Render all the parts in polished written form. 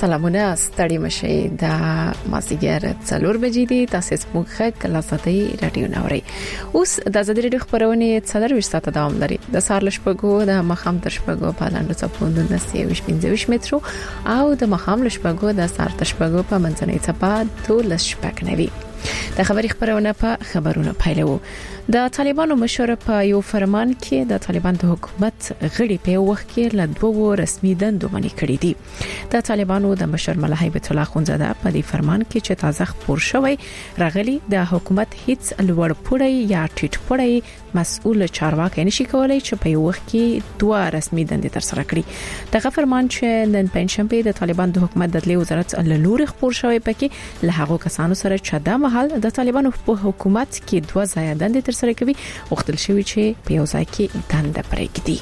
سلامونه ستړي مشي د مازیګر 4 بجې دي تاسو موږ کله ساتي رادیو نوري اوس د ازادي رادیو خبرونه 4 ساعته دوام لري د سهار لشپګو د مخام تر شپګو په لاندې چپوند د 25 مترو او د مخام لشپګو د سهار تر شپګو په منځنۍ چپا 12 شپک نوي د خبري خبرونه په خبرونه پیلو د طالبانو مشر په یو فرمان کې د طالبان د حکومت غړي په وخت کې له دوه رسمي دندو منې کړې دي د طالبانو د مشر ملا هیبت الله خونزاده په دې فرمان کې چې تازه خبر شوی راغلي د حکومت هیڅ لوړ پوړی یا ټیټ پوړی مسؤل چارواکي نشي کولای چې په یو وخت کې دوه رسمي دندې تر سره کړي دغه فرمان چې نن پنځشنبه د طالبان د حکومت د عدلیې وزارت له لوري خبر شوی پکې له هغو کسانو سره چې د محل د طالبانو په حکومت کې دوه ځای دندې تر سره کوي وختل شوی چې په یو ځای کې دنده پرېږدي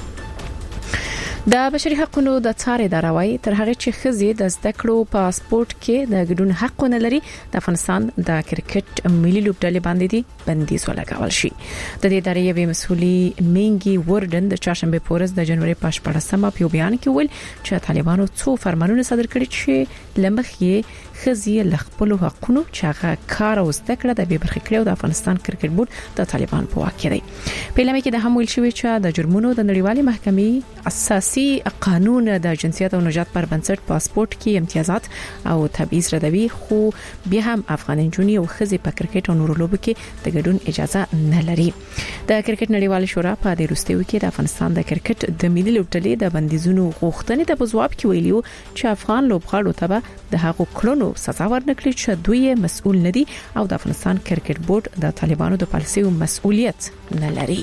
د بشري حقوقو د څار ادارې تر هغه چې خزي د زده کړو پاسپورت کې د ګډون حق نه لري د افغانستان د کرکټ ملي لوبډلې باندې دي بندیز ولګول شي د دې ادارې یو مسؤلي مینګي وردن د چهارشنبه پورز د جنوري په 14مه په بیان کې ویل چې طالبانو څو فرمانونه صادر کړي چې لمخې خزي لخپل حقوقو چې هغه کار او زده کړه د برخه کړو د افغانستان کرکټ بورډ د طالبان په واک کې دی په لمه کې د هم ویل شوی چې د جرمونو د نړیوالې محکمې اساسي قانون د جنسیت او نژاد پر بنسټ پاسپورت کې امتیازات او تبعیض ردوي خو بیا هم افغان جنونی او خزي په کرکټ او نورو لوبو کې د ګډون اجازه نه لري د کرکټ نړیوال شورا په دې وروستیو کې د افغانستان د کرکټ د ملي لوبډلې د بندیزونو غوښتنې ته په ځواب کې ویلو چې افغان لوبغاړو ته د هغو کړنو سزا ورنکړي چې دوی مسؤل ندي او د افغانستان کرکټ بورډ د طالبانو د پالیسیو مسؤلیت نه لري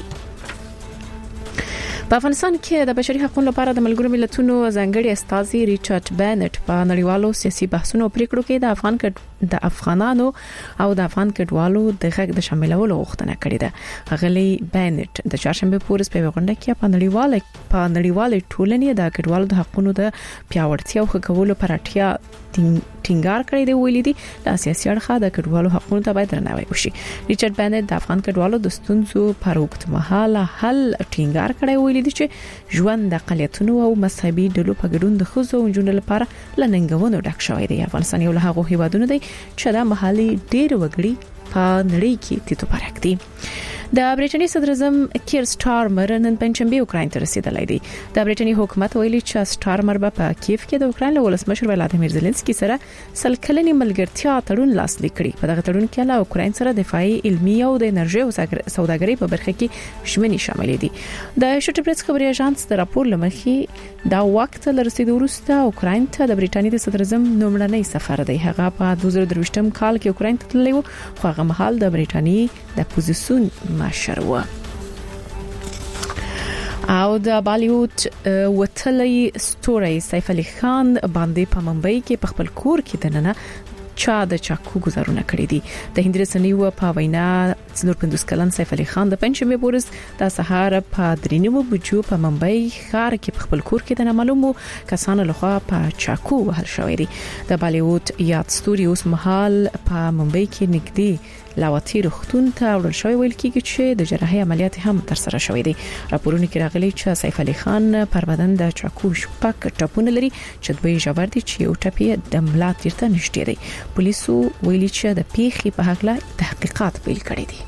په افغانستان کې د بشري حقوقو لپاره د ملګرو ملتونو ځانګړي استازي ریچارډ بینټ په نړیوالو سیاسي بحثونو پریکړو کې د افغانانو او د افغان کډوالو د حق د شاملولو غوښتنه کړې ده غلي بینټ د چهارشنبه پورز په غونډه کې په نړیواله ټولنې د کډوالو د حقوقو د پیاوړتیا او ښه کولو پر اړتیا ټینګار کړی دی ویلي دي د سیاسي اړخه د کډوالو حقوقو ته باید درناوی وشي ریچارډ بینټ د افغان کډوالو د ستونزو پر وخت حل ټینګار کړی ویلي دي چې ژوند د اقلیتونو او مذهبي ډلو په ګډون د خزو او جنونو لپاره لننګونو ډک شوی دی افغانستان یو له هغو هیوادونو دی چې د محلي ډېر وګړي په نړۍ کې تیتو پرک دي د برېټانیا صدر اعظم کیر سټارمر نن پنځمبه اوکراین ته رسیدلی دی د برېټانیا حکومت ویلي چې سټارمر په کیف کې د اوکراین له ولسمشر ولادیمیر زيلنسکي سره سلکلنې ملګرتیا تړون لاسلیک کړي په دغه تړون کې له اوکراین سره دفاعي علمي او د انرژي او سوداګرۍ په برخه کې ژمنې شامل دي د شټ پریس خبري اژانس د راپور لمخې دا وخت لرسیدو وروسته اوکراین ته د برېټانیا د صدر اعظم نومړنی سفر دی هغه په 2023م کال کې اوکراین ته تللی و خو هغه مهال د برېټانیا د اپوزیسیون مشر و او د بالیوډ وتلی ستوري سیف علي خان باندې په ممبئی کې په خپل کور کې دننه چا د چاکو گزارونه کړې دي د هند رسنیو په وینا 55 کلن سیف علي خان د پنځمه پورز د سهار په 3 بجو په ممبئی ښار کې په خپل کور کې د معلومو کسانو لخوا په چاکو وهل شوې دي د بالیوډ یاد ستوري اوس مهال په ممبئی کې نږدې لاوتی روختون ته وړل شوی ویل کېږي چې د جراحي عملیات هم تر سره شوې دي راپورونه کې راغلي چې سیف علي خان پر بدن د چاکو شپک ټپونه لري چې دوی ژور دي چې یو ټپي د ملا تیرته نشته دي پولیسو ویلي چې د پیښې په حق له تحقیقات پیل کړي دي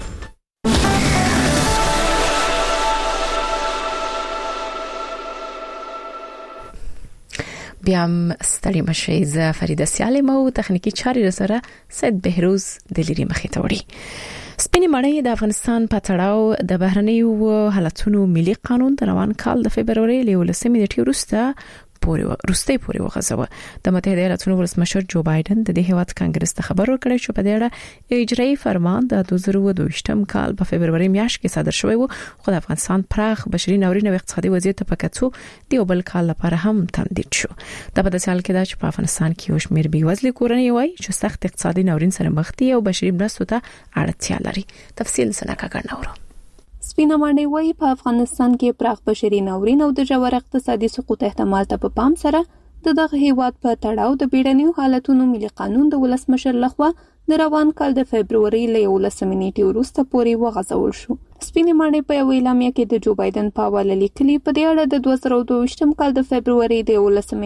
بیام ستړي مشي ز فریده سیالم او تخنیکی چاري سره سید بهروز د لری مخې ته وړي سپینې مړۍ د افغانستان په تړاو د بهرنیو حالتونو ملي قانون د روان کال د فبرवरी له 18 نیټې وروسته پورې وغځوه د متحده ایالاتونو ولسمشر جو بایدن د دې هیواد کانګرس ته خبر ورکړی چې په دې اړه اجرایي فرمان د 2022م کال په فبرवरी میاشت کې صادر شوی و خو د افغانستان پراخ بشري ناورین او اقتصادي وضعیت په کتو دی بل کال لپاره هم تمدید شو د په داسې حال کې چې په افغانستان کې یو شمېر بیوزلي کورنۍ وای چې سخت اقتصادي ناورین سره مخ دي او بشري مرستو ته اړتیا لري تفصیل سنکا ګڼاورو سپینه ماڼۍ وایي په افغانستان کې پراخ بشري ناورین او د ژور اقتصادي سقوط احتمال ته په پام سره دغه هیواد په تړاو د بیړنیو حالتونو ملي قانون د ولسمشر لخوا د روان کال د فبرवरी له 18 نیټې وروسته پورې وغځول شو سپینې ماڼۍ په یو اعلامیه کې د جو بایدن په حواله لیکلي په دې اړه د 2022 کال د فبرवरी د 19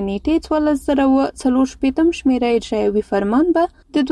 نیټې 1440 شمیره اجرایوي فرمان به د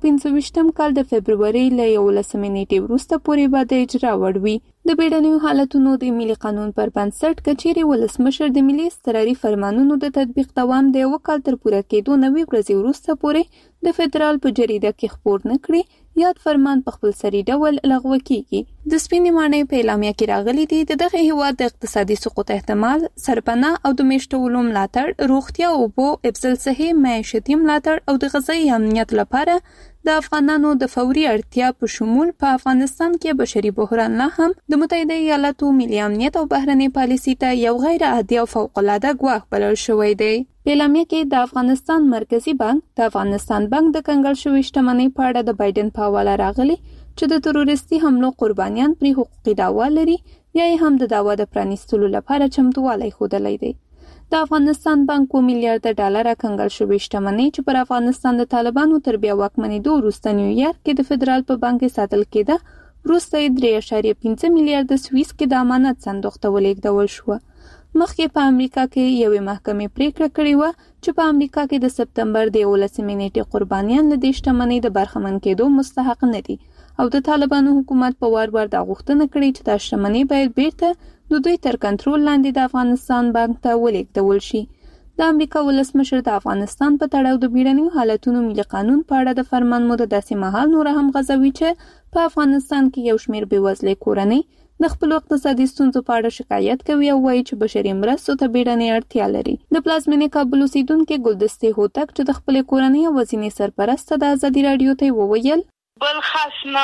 2025 کال د فبرवरी له 19 نیټې وروسته پورې به د اجرا وړ وي. د بیړنیو حالتونو د ملي قانون پر بنسټ کچېرې ولسمشر د ملي اضطراري فرمانونو د تطبیق دوام د 1 کال تر پوره کېدو 90 ورځې وروسته پورې د فدرال په جریده کې خپور نه کړي، یاد فرمان په خپل سری ډول لغوه کیږي. د سپینې ماڼۍ په اعلامیه کې راغلي دي د دغه هیواد د اقتصادي سقوط احتمال، سرپناه او د میشتولو ملاتړ، روغتیا، اوبو، افضل صحي، معیشتي ملاتړ او د غذایي امنیت لپاره د افغانانو د فوري اړتیا په شمول په افغانستان کې بشري بحران لا هم د متحده ایالاتو ملي امنیت او بهرنۍ پالیسي ته یو غیر عادي او فوق‌العاده ګواښ بلل شوی دی. په اعلامیه کې د افغانستان مرکزی بانک، د افغانستان بانک د کنګل شوې شتمنۍ په اړه د بایدن په حواله راغلي چې د تروریستي حملو قربانیان پرې حقوقي دعوا لري یا هم د دعوا د پرانیستلو لپاره چمتووالی ښودلی دی. د افغانستان بانک $1 میلیارډ کنګل شوې شتمنۍ چې پر افغانستان د طالبانو تر بیا واکمنېدو وروسته نیویارک کې د فدرال په بانک کې ساتل کېده، وروسته یې 3.5 میلیارډ سویس کې د امانت صندوق ته ولېږدول شوه. مخکې په امریکا کې یوې محکمې پریکړه کړې وه چې په امریکا کې د سپتمبر د 19 نیټې قربانیان له دې شتمنۍ د برخمن کېدو مستحق نه دي او د طالبانو حکومت په وار دا غوښتنه کړې چې دا شتمنۍ باید بیرته د دوی تر کنټرول لاندې د افغانستان بانک ته ولېږدول شي. د امریکا ولسمشر د افغانستان په تړاو د بیړنیو حالتونو ملي قانون په اړه د فرمان موده داسې مهال نور هم غځوي چې په افغانستان کې یو شمېر بېوزلې کورنۍ د خپل اقتصادي ستونزو په اړه شکایت کوي او وایي چې بشري مرستو ته بیړنۍ اړتیا لري. د پلازمینې کابل اوسیدونکي ګلدستې هوتک چې د خپلې کورنۍ او ورځنۍ سرپرسته د ازادي راډیو ته وویل بل خاص نه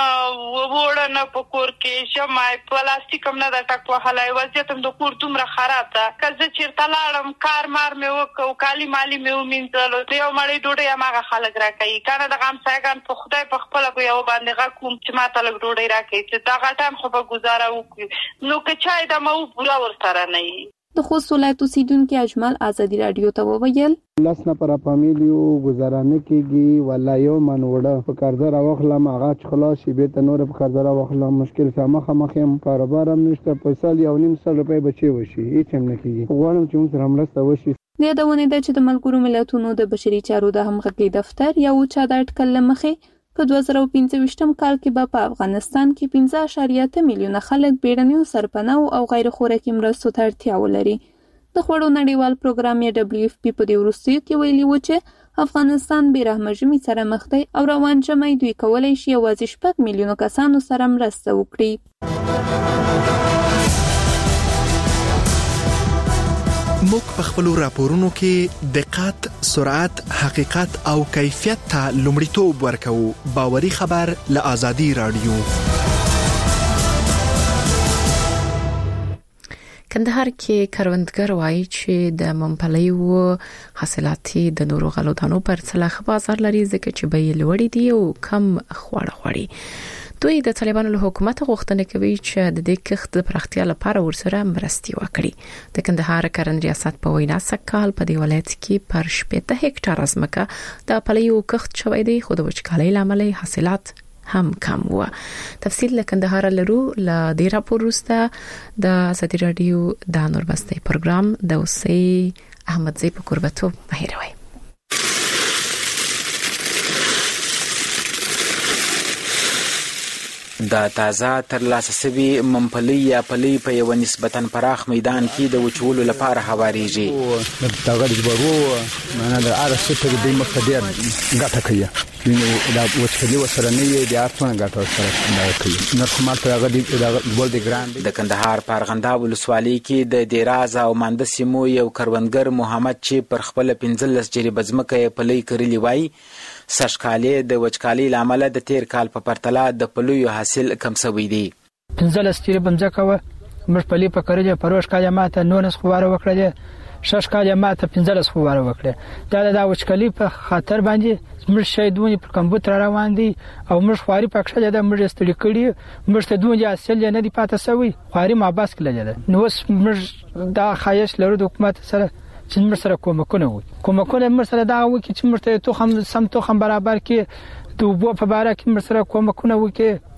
وړه نه په کور کې شمای پلاستیک هم نه د ټک وهلای وضعیت هم د کور دومره خراب ده که زه چېرته لاړم کار مار مې وکړو کالي مالي مې ومینځلو د یو مړۍ ډوډۍ هماغه خلک راکوي که نه د همسایګان په خدای په خپله په یو باندې غږ کوم چې ما ته لږ ډوډۍ راکوي چې دغه ټایم خو به ګزاره وکړو نو که چای دمه و پوره ورسره نه وي. د خوست ولایت اوسیدونکي اجمل ازادي راډیو ته وویل 10 نفره فامیلیو گزاره نه کیږي ولا یو من وړه په کارزه راوخلم هغه چې خلاص شي به ته نور په کارزه راوخلم مشکل سره مخ هم کاروبار هم نشته په سال یو نیم سال روپۍ بچي وشي هیڅ هم نه کیږي غواړم چې موږ سره مرسته وشي. د یادونه ده چې د ملګرو ملتونو د بشري چارو د همغږي دفتر یا چا د اټکل مخې په 2025 کال کې به په افغانستان کې 15.8 میلیونه خلک بیړنیو سرپناه او غیر خوراکي مرستو ته اړتیا ولري. د خوړو نړیوال پروګرام یا WFP په دې وروستیو کې ویلي و چې افغانستان بې رحمه ژمي سره مخ دی او روان ژمی دوی کولی شي یوازې 6 میلیونو کسانو سره مرسته وکړي. موږ په خپل راپورونو کې دقت، سرعت، حقیقت او کیفیت ته لومړیتوب ورکوو. باوري خبر له آزادي راډیو. کندهار کې کروندګر وایي چې د ممپلیو حاصلاتي د نورو غلو دانو پر څلخ بازار لري ځکه چې بیې لوړې دي او کم خواړه غواړي. دوی د طالبانو له حکومت غوښتنه کوي چې د دې کښت د پراختیا لپاره ورسره مرستې وکړي. د کندهار کرن ریاست په وینا سکهال په دی ولایت کې پر 70 هکټار ځمکه د ممپلیو کښت شوی دی خو د وچکالۍ لامل حاصلات هم کم و. تفصیل له کندهار لرو ل دې راپور وروسته د آزادي راډیو د نوربستي پروګرام د اوسې احمدزی په قربتو مهیروي. د تازه ترلاسه شوي ممپلی یا پلی په یو نسبتاً پراخ میدان کې د وچولو لپاره هواریږي. دا غړي برو معنا د ارسه ته د مخ ډیر ګټه کوي نو دا وچولي وسره نه دی د ارڅونه ګټه سره کوي نو کومه ته غړي د ګول دی ګراند. د کندهار پارغندا ولسوالۍ کې د دیراز او ماند سیمو یو کروندګر محمد چې پر خپل 15 جریبه ځمکه پلی کړلی وای سشکالې د وچکالۍ لامل د تیر کال په پرتله د پلیو حاصل کم شوی دی. 15 جریبه ځمکه و مر پلی په کړه پروش کاله ماته 9 خواره وکړه 6 کاله ماته 15 خواره وکړه. دا د وچکالۍ په خاطر باندې مر شیدونی پر کمپیوټر روان دي او مر خواري پکښه د مر استړي کړي مر ته دوی حاصل نه دی پاتې سوی خواري ما بس کړل ده. نو مر دا خایش لرو د حکومت سره چې مر سره کومکونه مر سره دا وکړي چې مر ته تو هم سم تو هم برابر کې د وبو په باره کې مر سره کومکونه وکړي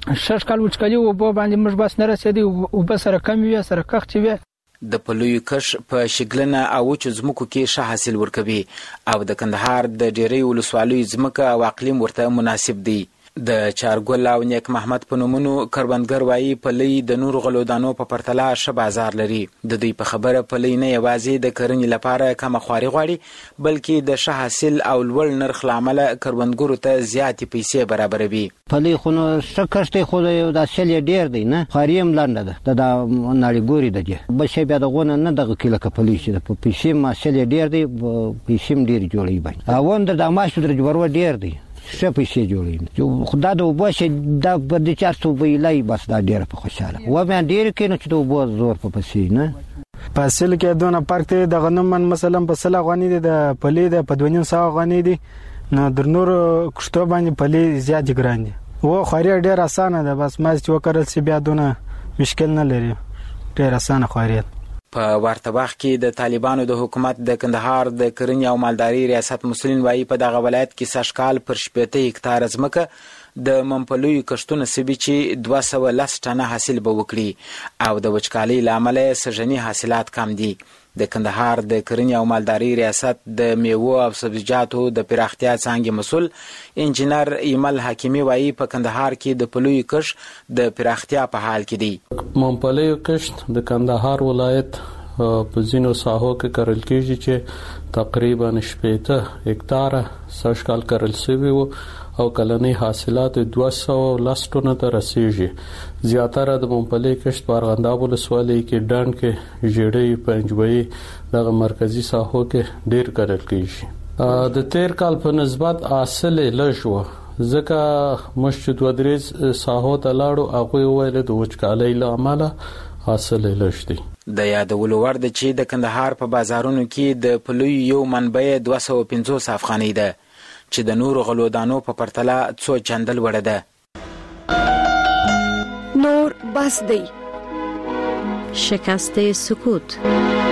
شش کال وچکالي او په باندې موږ بس نه رسېدي او بس سره کم وي سره کخ چې وي د پلوی کش په شګلنه او چزمکو کې ښه حاصل ورکوي او د کندهار د ډېری ولسوالۍ ځمکه او اقلیم ورته مناسب دی. د چارګل او نیک محمد په نومونو کروندګر وایي پلی د نور غلو دانو په پرتله ښه بازار لري. د دوی په خبره پلی نه یوازې د کرنې لپاره کمه خواري غواړي بلکې د ښه حاصل او لوړ نرخ له امله کروندګرو ته زیاتې پیسې برابروي. پلی خو نو ښه کښت خو د حاصل ډېر دی نه خواري هم لنډه ده د ناړې ګوري ده بل شی بیا دغونه نه دغه کیله کپلی چې په پیسې حاصل ډېر دی پیسې هم ډېر جوړوي باندې او د ماشو درج ورو ډېر دی څه پیسې جوړوي خدا د وبو شي دا پر دې 400 ویلای بس دا ډېر په خوشاله و مې ډېر کې نو چې د وبو زور په پسې نه حاصل کې دونه فرق دی د غنم مثلا په سلا غونی دی د پلی د په 2.5 غونی دی نو در نور کښتو باندې پلی زیات ګران دي و خوري ډېر اسانه ده بس ما چې وکړل سی بیا دونه مشکل نه لري ډېر اسانه خوري. په ورته وخت کې د طالبانو د حکومت د کندهار د کرنې او مالداري ریاست مسؤلین وایي په دغه ولایت کې سږکال پر 80 هکتاره ځمکه د منپلویو کښتونو سبي چې 210 ټنه حاصل به وکړي او د وچکالۍ له امله سږني حاصلات کم دي. د کندهار د کرنې او مالداري ریاست د میوو او سبزیجاتو د پراختیا څانګې مسؤل انجینر ایمل حکیمی وایي په کندهار کې د پلوی کښت د پراختیا په حال کې دی. منپلویو کښت د کندهار ولایت په ځینو ساحو کې کرل کېږي چې تقریبا 80 هکتاره سږکال کرل شوي وو او کلنی حاصلات 210 ټنو ته رسیږي. زیاتره د ممپلی کښت په ارغنداب ولسوالۍ کې ډنډ کې ژړې پنجوي دغه مرکزی ساحو کې ډیر کرل کېږي. د تیر کال په نسبت حاصل لږ و ځکه مشت 2-3 ساحو ته لاړو هغه ویل د وچکالۍ له امله حاصل لږ دی. د یادولو وړ ده چې د کندهار په بازارونو کې د پلوی یو منبع 250 افغانۍ ده چې د نور غلو دانو په پرتله څو چندل وړه ده. نور بس دی شکست سکوت.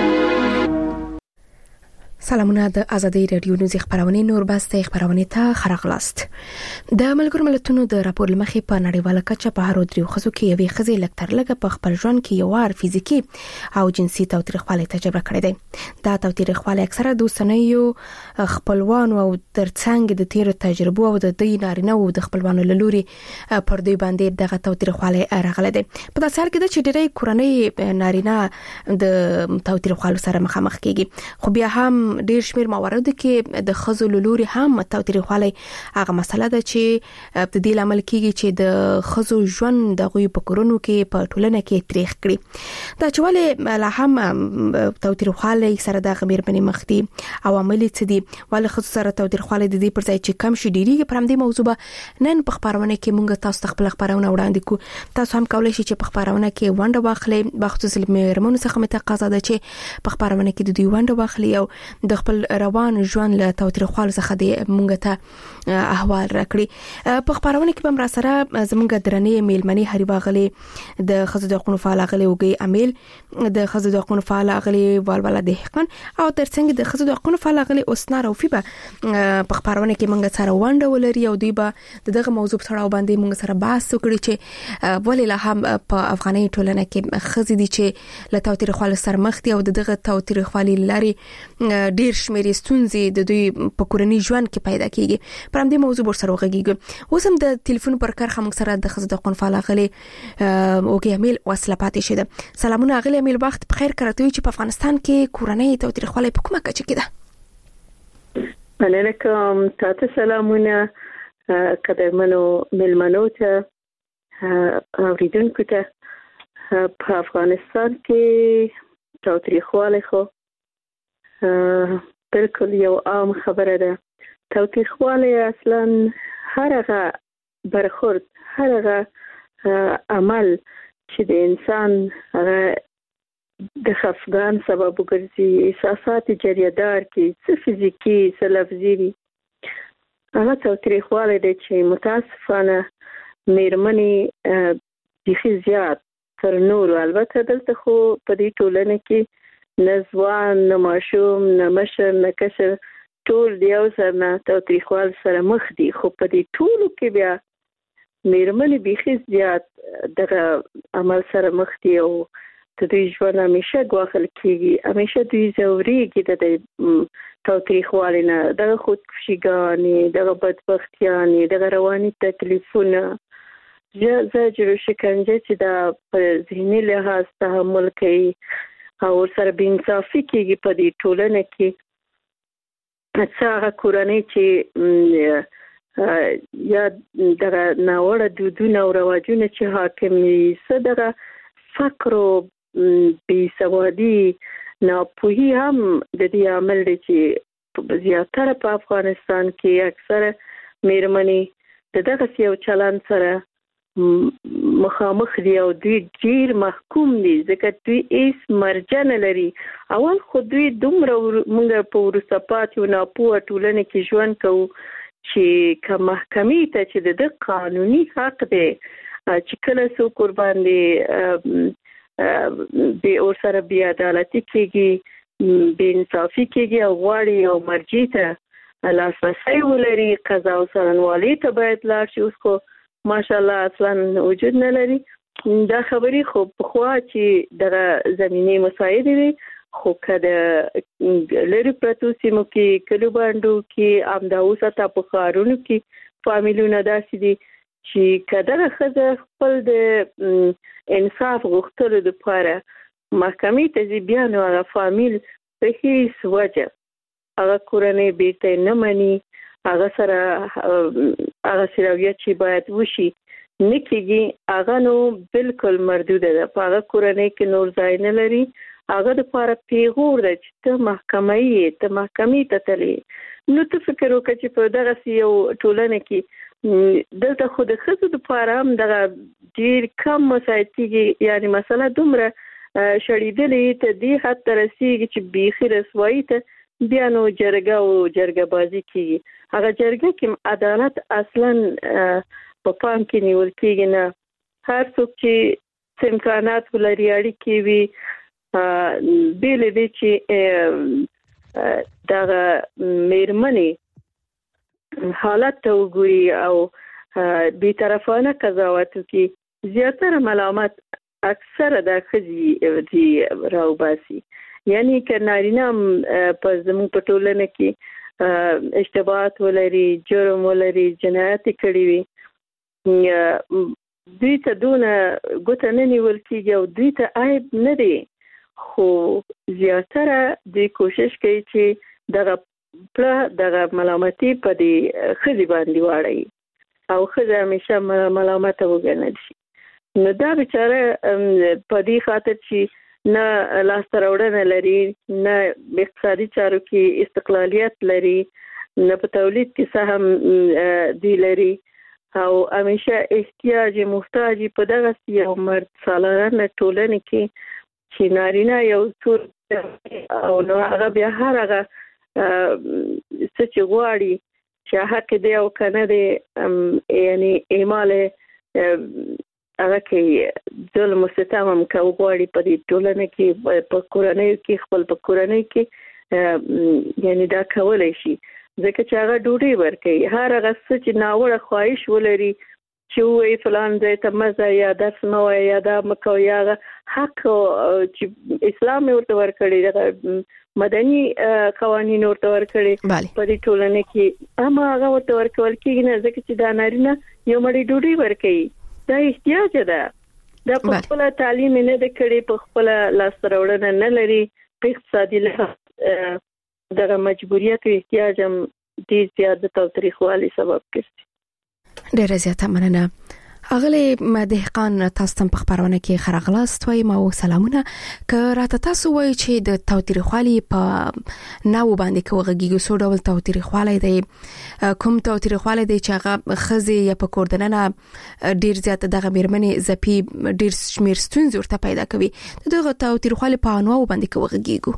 سلامونه د ازادي رادیو نوزي خبرونه نور بسته خبرونه ته خرغلاست. د ملګرو ملتونو د راپور لمخې په نړیواله کچه په هر دریو خزو کې یوې خزې لکتر لګه په خپل ژوند کې یو وار فزیکی او جنسي تاوتریخوالی تجربه کړی دی. دا تاوتریخوالی اکثره دوستنیو خپلوانو او ترڅنګ د تیر تجربو او د دوی نارینه او د خپلوانو لوري پر دوی باندې دغه تاوتریخوالی راغلی دی. په داسې حال کې د چې ډېری کورنۍ نارینه د تاوتریخوالي سره مخامخ کیږي خو بیا هم ډیر شمیر موارد کې د خزو لوري هم تاوتریخوالی هغه مسله ده چې د دې لامل کیږي چې د خزو ژوند د غوي په کورونو کې په ټولنه کې تاریخ کړي. دا چواله لا هم تاوتریخوالی سره د غمیر بنې مخدي عوامل څه دي ول خزو سره تاوتریخوالی د دې پر ځای چې کم شي ډیریږي پر همدې موضوع نن په خبرونه کې مونږ تاسو خپل خبرونه وړاندې کو. تاسو هم کولای شئ چې په خبرونه کې ونډه واخلئ بخصوص مېرمنو څخه متقاضا ده چې په خبرونه کې د دوی ونډه واخلي او د خپل روان ژوند له تاوتریخوالي څخه د مونږ ته احوال راکړي. په خبرونه کې به را سره زمونږ درنې میلمنې هری واغلي د خزو د قانون فعال غلي وګي امیل د خزو د قانون فعال غلي والولا دهقان او ترڅنګ د خزو د قانون فعال غلي اوسنار او فيبه په خبرونه کې مونږ سره ونډه ولري او دوی به دغه موضوع سره باندې مونږ سره بحث وکړي چې ولې لا هم په افغاني ټولنه کې خزې دي چې له تاوتریخوالي سره مخ دي او دغه تاوتریخوالي لري ډیر شمېر ستونزې د دوی په کورنۍ ژوند کې پیدا کیږي. پر همدې موضوع سره وغږیږو. اوس هم د ټلیفون پر کار خمک سره د خزو د قانون فعال غلي اوګي امیل وصله پاتې شه. سلامونه غلي امیل وخت بخیر کړئ چې په افغانستان کې کورنۍ تاوتریخوالي په کومه کچه کې ده؟ علیکم تاسو سلامونه قدرمنو ملمنو ته اوریدونکو ته په افغانستان کې تاوتریخوالی خو بالکل یو عام خبره ده. تاوتریخوالی اصلا هر هغه برخورد هر هغه عمل چې د انسان د خفګان سبب وګرځي احساسات جریدار کی څه فزیکی څه لفظي وي هغه تاوتریخوالی دی چې متاسفانه میرمنې بیخي زیات تر نورو البته دلته خو په دې ټولنه کې نه ځوان نه ماشوم نه مشر نه کشر ټول د یو سره نه تاوتریخوالي سره مخ دي خو په دې ټولو کې بیا میرمنې بيخي زیات دغه عمل سره مخ دي او د دوی ژوند همیشه ګواښل کېږي، همیشه دوی ځورېږي د تاوتریخوالي نه، دغه خودکشیګانې، دغه بدبختیانې، دغه رواني تکلیفونه، زجر او شکنجه چې دا په ذهني لحاظ تحمل کوي او سره بې انصافي کېږي په دې ټولنه کې. څه هغه کورنۍ چې یا دغه ناوړه دودونه او رواجونه چې حاکم وي، څه دغه فقر او بېسوادي، ناپوهي هم د دې عامل دی چې زیاتره په افغانستان کې اکثره میرمنې د دغسې یو چلند سره مخامخ دي او دوی ډیر محکوم دي، ځکه دوی هیڅ مرجع نه لري. اول خو دوی دومره موږ په وروسته پاتې ناپوهه ټولنه کې ژوند کوو چې که محکمې ته چې د قانوني حق دی چې کله څوک ورباندې ورسره بې عدالتي کېږي، بې انصافي کېږي او غواړي یو مرجع ته لاسرسی ولري، قضا او څارنوالۍ ته باید لاړ شي. اوس خو ماشاءالله اصلا وجود نه لري دا خبرې، خو پخوا چې دغه زمینې مساعدې وي، خو که د لرې پرتو سیمو کې، کلیو بانډو کې، همدا اوس حتی په ښارونو کې فامیلونه داسې دي چې که دغه ښځه خپل د انصاف غوښتلو دپاره محکمې ته ځي، بیا نو هغه فامیل په هیڅ وجه هغه کورنۍ بیرته نه مني، هغه سره هغه سرویت چې باید وشي نه کېږي، هغه نو بالکل مردوده ده، په هغه کورنۍ کې نور ځای نه لري. هغه دپاره پیغور ده چې ته محکمه یې، ته محکمې ته تلې. نو ته فکر وکړه چې په دغسې یو ټولنه کې دلته خو د ښځو دپاره هم دغه ډېر کم مساعد کېږي، یعنې مسله دومره شړېدلې ته دې حد ته رسېږي چې بیخي رسوایي ته بیا نو جرګه او جرګه بازي کېږي. هغه جرګه کې عدالت اصلا په پام کې نیول کېږي نه. هر څوک چې امکانات ولري، اړیکې وي، بې له دې چې دغه میرمنې حالت ته وګوري او بېطرفانه قضاوت وکړي، زیاتره ملامت اکثره د ښځې دي راوباسي. یعنی که نارینه هم په زموږ په ټولنه کې اشتباهات ولري، جرم ولري، جنایت کړی وي، دوی ته دونه ګوته نه نیول کېږي او دوی ته عیب نه دی، خو زیاتره دوی کوشش کوي چې دغه ملامتي په دې ښځې باندې واړوي او ښځه همیشه ملامته وګڼل شي. نو دا بیچاره په دې خاطر چې نه لاسته راوړنه لري، نه اقتصادي چارو کې استقلالیت لري، نه په تولید کې څه هم دوی لري او همیشه احتیاج محتاج په دغسې یو مرد سالارانه ټولنې کې چې نارینه یو څور او نو هغه بیا هر هغه څه چې غواړي چې حق دی او که نه دی، یعنې اعمال هغه کې ظلم و ستم هم که وغواړي په دې ټولنه کې، په کورنیو کې، خپل په کورنۍ کې یعنې دا کولی شي، ځکه چې هغه ډوډۍ ورکوي. هر هغه څه چې ناوړه خواهش ولري چې ووایي فلان ځای ته مه ځه، یا درس مه وایه، یا دا مه کوه، یا هغه حق چې اسلام یې ورته ورکړی، دغه مدني قوانین ورته ورکړي په دې ټولنه کې، اما هغه ورته ورکول کېږي نه، ځکه چې دا نارینه یو مړی ډوډۍ ورکوي، دا احتیاج ده، دا په خپله تعلیم نه ده کړی، په خپله لاسته راوړنه نه لري، په اقتصادي لحاظ دغه مجبوریت او احتیاج هم ډېر زیات د تاوتریخوالي سبب ګرځي. ډېره زیاته مننه. اغلی دهقان تاسو ته په خبرونه کې خرغلاست وایم او سلامونه. که راته تاسو وایي چې د تاوتریخوالي په ناو باندې کوغږیږي، څو ډول تاوتریخوالی دی، کوم تاوتریخوالی دی چې هغه ښځې یا په کور دننه ډېر زیات دغه میرمنې ځپي، ډېر شمېر ستونزې ورته پیدا کوي، دغه تاوتریخوالي په انواو باندې کوغږیږو؟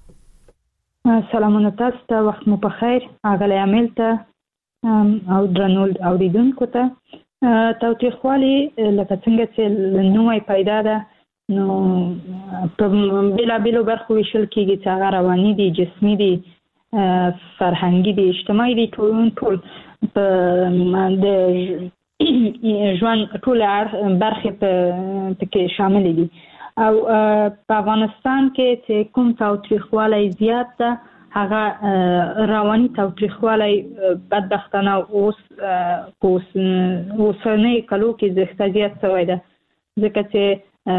سلامونه تاسو ته، وخت مو په خیر. اغلی عامل ته او درنو اوریدونکو ته، تاوتریخوالي لکه څنګه چې نومای پیدا ده، نو په بېلابېلو برخو ویشل کېږي چې هغه رواني دي، جسمي دي، فرهنګي دي، اجتماعي دي، ټول په د ژوند ټول برخې په کې شامل دي او په افغانستان کې چې کوم تاوتریخوالی زیات ده هغه رواني تاوتریخوالی بدبختانه اوس اوسنۍ کلو کې زیات شوی ده ځکه چې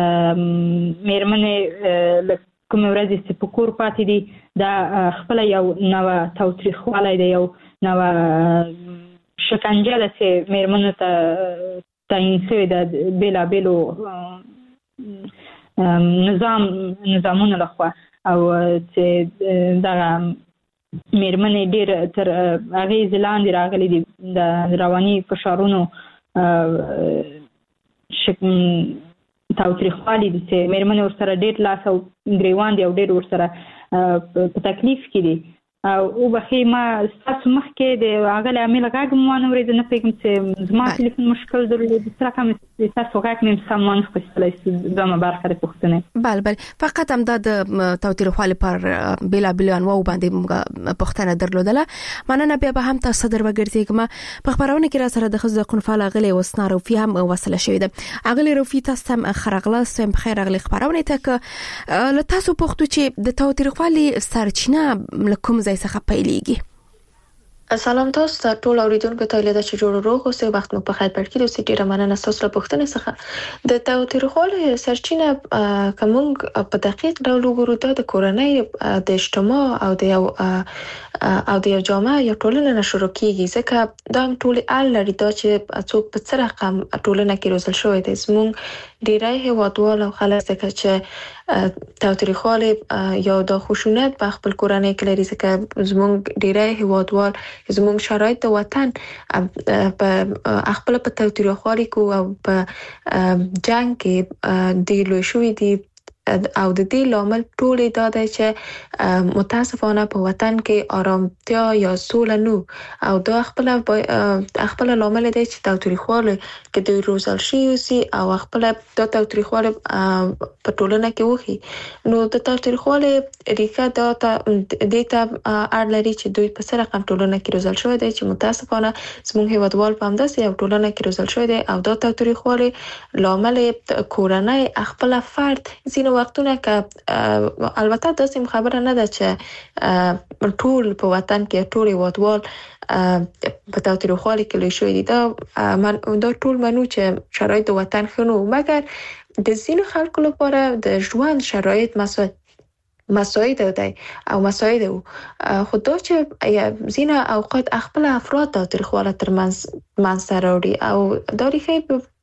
مېرمنې کوم ورځې چې په کور پاتې دي دا خپل یو نوې تاوتریخوالی دی یو نوې شکنجه ده چې مېرمنو ته تعیین شوې ده بېلابېلو نظامونو لخوا او چې دغه مېرمنې ډېر تر اغېزې لاندې راغلي دي د رواني فشارونو تاوتریخوالی دي چې مېرمنې ورسره ډېر لاس او ګریوان دي او ډېر ورسره په تکلیف کې دي او وبخښئ ما ستاسو مخکې د هغه له امله غږ مو وانه اورېده نه پوهېږم چې زما تلیفون مشکل درلود څه رقم ستاسو غږ مې سم وانه خیستلی دویمه برخه د پوښتنې بله فقط همدا د تاوتریخوالي پر بېلابېلو انواعو باندې پوښتنه درلودله مننه بیا به هم تاسو در وګرځېږم په خپرونه کې را سره د ښځو د حقونو فعال اغلې وسنا روفي هم وصله شوې ده اغلې روفي تاسو هم ښه راغلاست وایم بخیر اغلې خپرونې ته که له تاسو پوښتو چې د تاوتریخوالي سرچینه له کوم ځای څخه پیلېږي سلام تاسو ته ټول اوریدونکو ته لیدا چې جوړ روغ اوسئ وخت مو په خیر پټ کړئ او ډیره مننه تاسو له پوښتنې څخه د تاوتریخوالي سرچینه کوم په دقیق ډول وګورو د کورنۍ د اجتماع او د یو جامعه یا ټولنه نه شروع کیږي ځکه دا ټول اړ لري دا چې څوک په څه رقم ټولنه کې روزل شوی دی زموږ ډیری هیوادوال او خلک ځکه چې تاوتریخوالي یا د خشونت په خپل کورنۍ کې لري ځکه زموږ ډیری هیوادوال زموږ شرایط د وطن په خپل په تاوتریخوالي کو او په جنگ کې د لوی شوې دي او د دې لامل ټول دا دی چې متاسفانه په وطن کې آرامتیا یا سوله نو او دا خپل لامل دی چې تاوتریخوالي کې د روزل شي او خپل د تاوتریخوالي په ټولنه کې وخی نو د تاوتریخوالي ریښه دا ته اړ لري چې دوی په سره رقم ټولنه کې روزل شوی دی چې متاسفانه زموږ هیوادوال په همداسې یو ټولنه کې روزل شوی دی او دا تاوتریخوالي لامل کورنۍ خپل فرد زینو وختونه که البته داسې خبره نه ده چې ټول په وطن کې ټول هیوادوال په تاوتریخوالي کې لوی شوی دي دا ټول منو چې شرایط د وطن خنو مګر د ځینو خلکو لپاره د ژوند شرایط مساعد دی او مساعد خو دا چې ځینې اوقات خپل افراد تاوتریخواله ترمنځ منځته راوړي او دا ریښې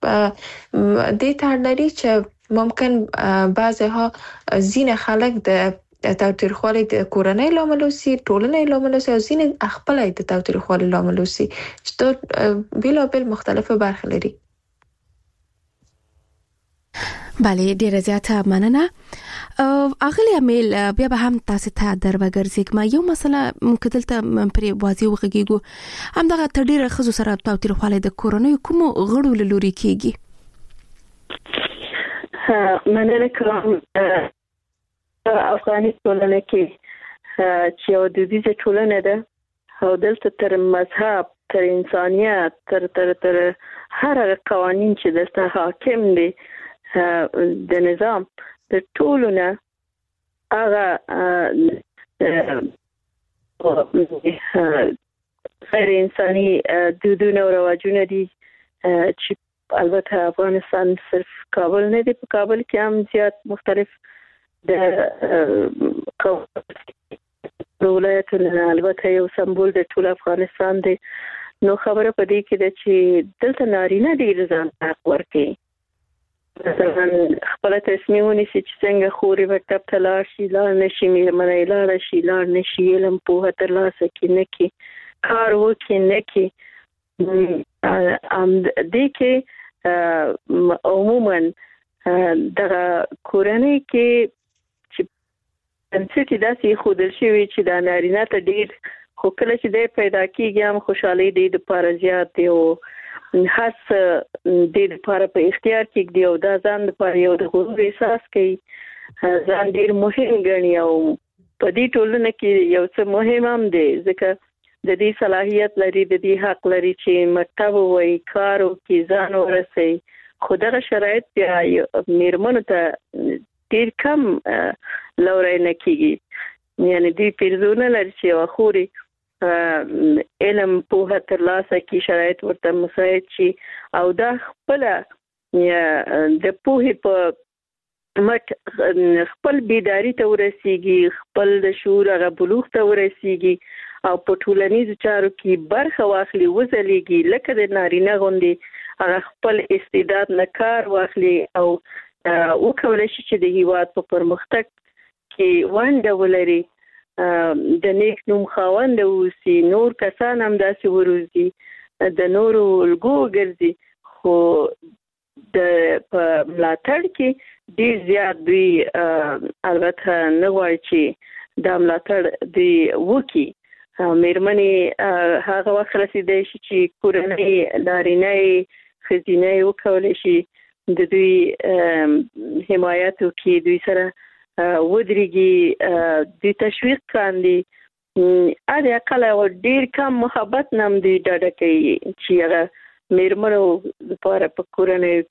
دې ته اړ لري چې ممکن بعضی‌ها ځینې خلک د تاوتریخوالي د کورنۍ لامل وسی ټولنې لامل وسی او ځینې خپل د تاوتریخوالي لامل وسی چې بېلابېل مختلفه برخې لري بله ډیره زیاته مننه اغلی امیل بیا به هم تاسو ته در وګرځېږم یو مسله ممکن دلته پرې واضح وغږیږو همدغه تر ډیره ښځو سره تاوتریخوالی د کورنۍ کومو غړو له لوري کیږي مننه کوم افغاني ټولنه کې چې یو دودیزه ټولنه ده او دلته تر مذهب تر انسانیت تر هر قوانین چې دلته حاکم دي د نظام د ټولونه هغه غیر انساني دودونه او رواجونه دي چې البته افغانستان صرف کابل نه دی په کابل کې هم زیات مختلف د ولایتونو البته یو سمبول د ټول افغانستان دی نو خبره پدې کې ده چې دلته نارینه ډیر ځان حق ورکړي مثلا خپل تصمیم ونیسي چې څنګه خوري مکتب ته لاړ شي لاړ نشي مېرمنې لاړ شي لاړ نشي علم پوهه ترلاسه کړي نه کې کار وکړي نه کې دې کې عموما دغه کورنۍ کې چې انسټي داسې خودل شوی چې د نارینه ته ډیر خو کله چې د پیدا کیږي هم خوشحالي دی د پاره زیات دی او خاص د لپاره په اختیار کې دی او دا ځان لپاره یو د غرور احساس کوي ځان ډیر مهم ګڼي او په دې ټولنه کې یو څه مهم هم دی ځکه د دې صلاحیت لري، د دې حق لري چې مکتب وای کارو کې ځان ورسي. خدای شرایط بیا میرمنو ته ډیر کم لوري نه کیږي. یعنی دې پیرزونه لري چې واخوري علم په ترلاسه کې شرایط ورته مساعد شي او دا خپل د پوهې په مټ خپل بیداری ته ورسیږي، خپل د شعور هغه بلوغ ته ورسیږي او په ټولنیزو چارو کې برخه واخلي، وځلېږي لکه د نارینه غوندې هغه خپل استعداد نه کار واخلي او وکولای شي چې د هیواد په پرمختګ کې ونډه ولري، د نیک نوم خاوند اوسي، نور کسان هم داسې وروزي، د نورو الګو ګرځي. خو د ملاتړ کې ډیر زیات دوی البته نه غواړي چې د ملاتړ دی وکي. مېرمنې هغه وخت رسیدي چې کورنۍ نارینه ښځینه وکولای شي د دوی حمایت وکړي، دوی سره ودرېږي، د تشویق کاندي. اده اقل ډیر کم محبت نام دی ډاډه کوي چې هغه میرمنو لپاره په کورنۍ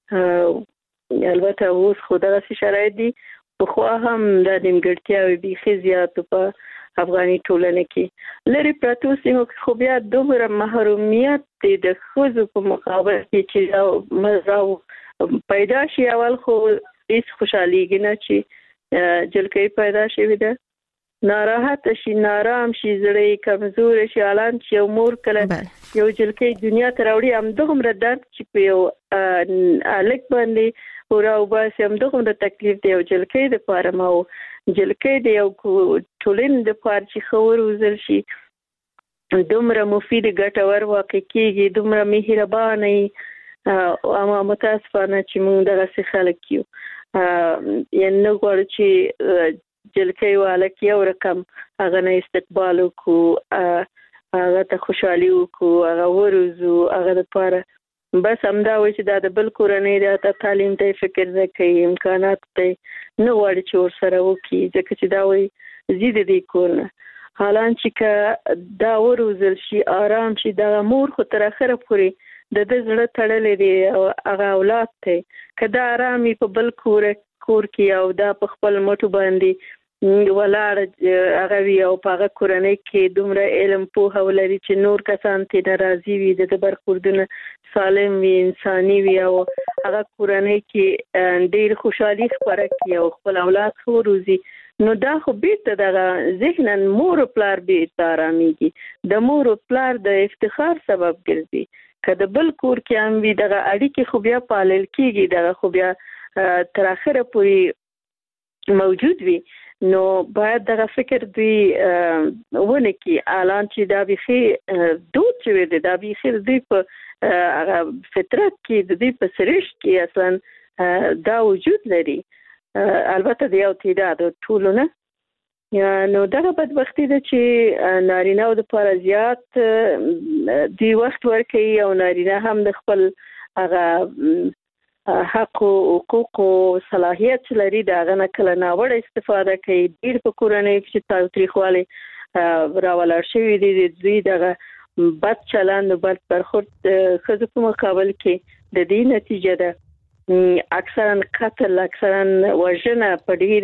کې البته اوس خدای سي شرایط دي په خو هم د نیمګړتیاوي بيخي زیات په افغاني ټولنه کې لري پروتو سیمو کې خو بیا دومره محرومیت د خوځو په مقابل کې چې مزاو پیدا شي. اول خو هیڅ خوشحاليږي نه چې جلکې پیدا شي ده، ناراحت شي، نارام شي، زړه کمزور شي. الان چې امور کله یو جلکې دنیا ته راوړي هم دغه درد چې په یو الک باندې ورو باسي هم دغه تکلیف دی. یو جلکې د پاره ما جلکې د یو ټولن د پاره چې خور وزل شي دومره مفید ګټور واقع کیږي، دومره مهربانه او متاسفانه چې موږ دغه څه خلک یو یعنی نو غواړو چې جلکې والا کې یو رقم هغه نه استقبال وکړو، هغه ته خوشحالي وکړو، هغه ورزو هغه لپاره بس همدا وایي چې دا د بل کورنۍ د تعلیم ته فکر نه کوي، امکانات ته نه غواړي چې ورسره وکړي، ځکه چې دا وایي زید دې کول. حالان چې دا ورزل شي آرام شي دا مور خو تر اخره پورې د زړه تړلې دی او هغه اولاد ته کدا آرامي په بل کور کې او دا په خپل مټو باندې ولاړ هغه وی او په هغه کورنۍ کې دومره علم په ولري چې نور کسان ته ناراضي وي، د برخوردونه سالم وي، انساني وي او هغه کورنۍ کې ډیر خوشحالي خبره کوي او خپل اولاد خو روزي. نو دا خو بیرته دغه ذهناً مور او پلار بیرته آراميږي، د مور او پلار د افتخار سبب ګرځي. که د بل کور کې هم وي دغه اړیکې خو بیا پالل کیږي، دغه خو بیا تر اخره پورې موجود وي. نو باید دغه فکر دوی ونه کی اعلان چې دا بيخي دود چې دی دا بيخي دوی په فطرت کې د دې په سرش کې اصلا دا وجود لري. البته د یو تعداد ټولونه نو دغه بدبختی ده چې نارینه او د لپاره زیات دی وخت ورکوي او نارینه هم د خپل هغه حق او حقوق او صلاحیت لري دا غنه کله ناوړه استفاده کوي. ډیر په کورنۍ کې چې تاریخوالي راولر شوی دي دوی دغه بد چلند او بد برخورد خزو په مقابل کې د دې نتیجه ده اکثرا قتل، اکثرا وژنه په ډیر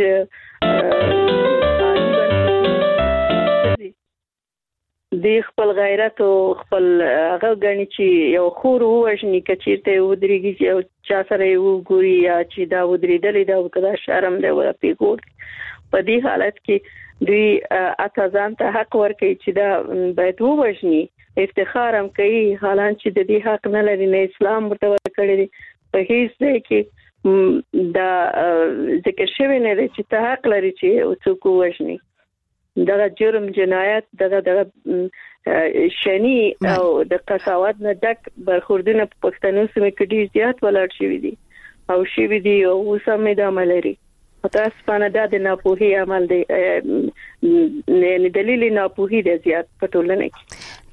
د خپل غیرت او خپل هغه غني چې یو خور وژني کچیرته ودرېږي او چا سره وګوري یا چې دا ودرېدلې دا وکړه شرم دی ولا پیګور. په دې حالت کې دوی اتازان ته حق ورکوي چې دا باید وژني، افتخار هم کوي حالان چې د دې حق نه لري، نه اسلام ورته ورکړی دی. په هیڅ ځای کې دا ذکر شوی نه دی چې ته حق لري چې څوک وژني. دغه جرم جنایت دغه شنی او د قساوت نه ډک برخوردونه په پښتنو سیمه کې ډیر زیات ولاړ شوی دي او شوی دي او سمې د عمل لري. تاسو د ناپوهي عمل دی، نه دلیل ناپوهي دی زیات په ټولنه کې.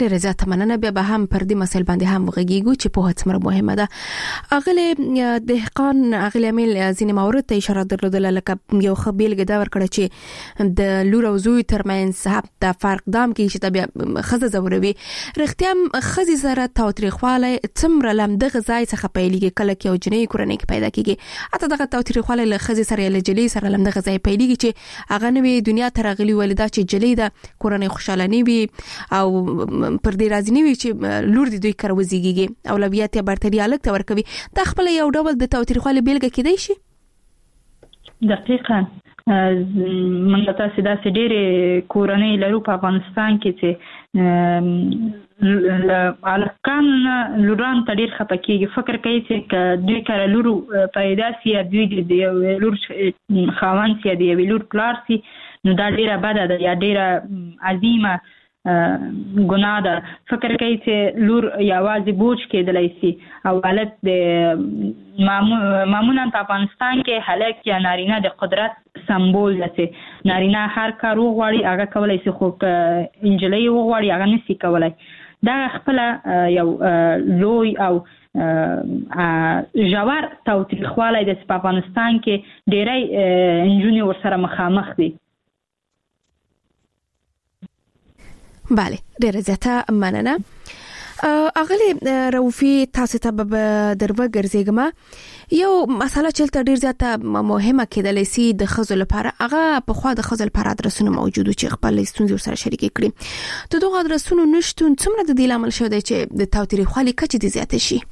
ډېر زیات مننه. بیا به هم پر دې مسایل باندې هم وغږیږو چې په هڅه مهمه ده. اغله دهقان اغله امیل ځینې موارد ته اشاره درلودله، لکه یو خبيلګه دا ورکړه چې د لور او زوی ترمنځ د فرق دام کې چې بیا خزه زوروي. رښتیا خزي سره تاوتریخواله څومره لمدغه ځای څخه پیلېږي کله کې او جنې کورنۍ کې پیدا کیږي. اته دغه تاوتریخواله له خزي سره له جلی سره لمدغه ځای پیلېږي چې هغه نوې دنیا ته راغلي ولدا چې جلی د کورنۍ خوشاله نوي او پر دې راځي نوي چې لور د دوی کاروزيږي اولویت یا برتري الګ ته ورکوي. دا خپل یو ډول د تاوتریخواله بیلګه کېدای شي. دقیقاً منګه تاسو دا ډېرې کورنۍ لرو په افغانستان کې چې الکان لوران ته ډېر خپه کېږي. فکر کوي چې دوی کار لور پیدا سي یا دوی د لور خاوند سي یا د لور پلار سي، نو دا ډېره بده ده یا ډېره عظیمه ګناه ده. فکر کوي چې لور یوازې بوج کېدلی سي او هلک د معمولا په افغانستان کې هلک یا نارینه د قدرت سمبول ده چې نارینه هر کار وغواړي هغه کولی سي، خو انجلۍ وغواړي هغه نسي کولی. دا خپل یو لوی او ژور تاوتریخوالی د په افغانستان کې ډېری نجونې ورسره مخامخ دي. بله، ډېر زیاته مننه. اغلی روفي تاسو ته به درو ګرځېږم. یو مسله چې ډېر زیاته مهمه کېدلی سي د خزو لپاره، هغه په خوا د خزو لپاره ادرسونه موجود چې خپل ستونزې سره شریک کړي. د دغه ادرسونو نشټون څومره د دې لامل شوی دی چې د تاوتریخوالي کچه دې زیاته شي؟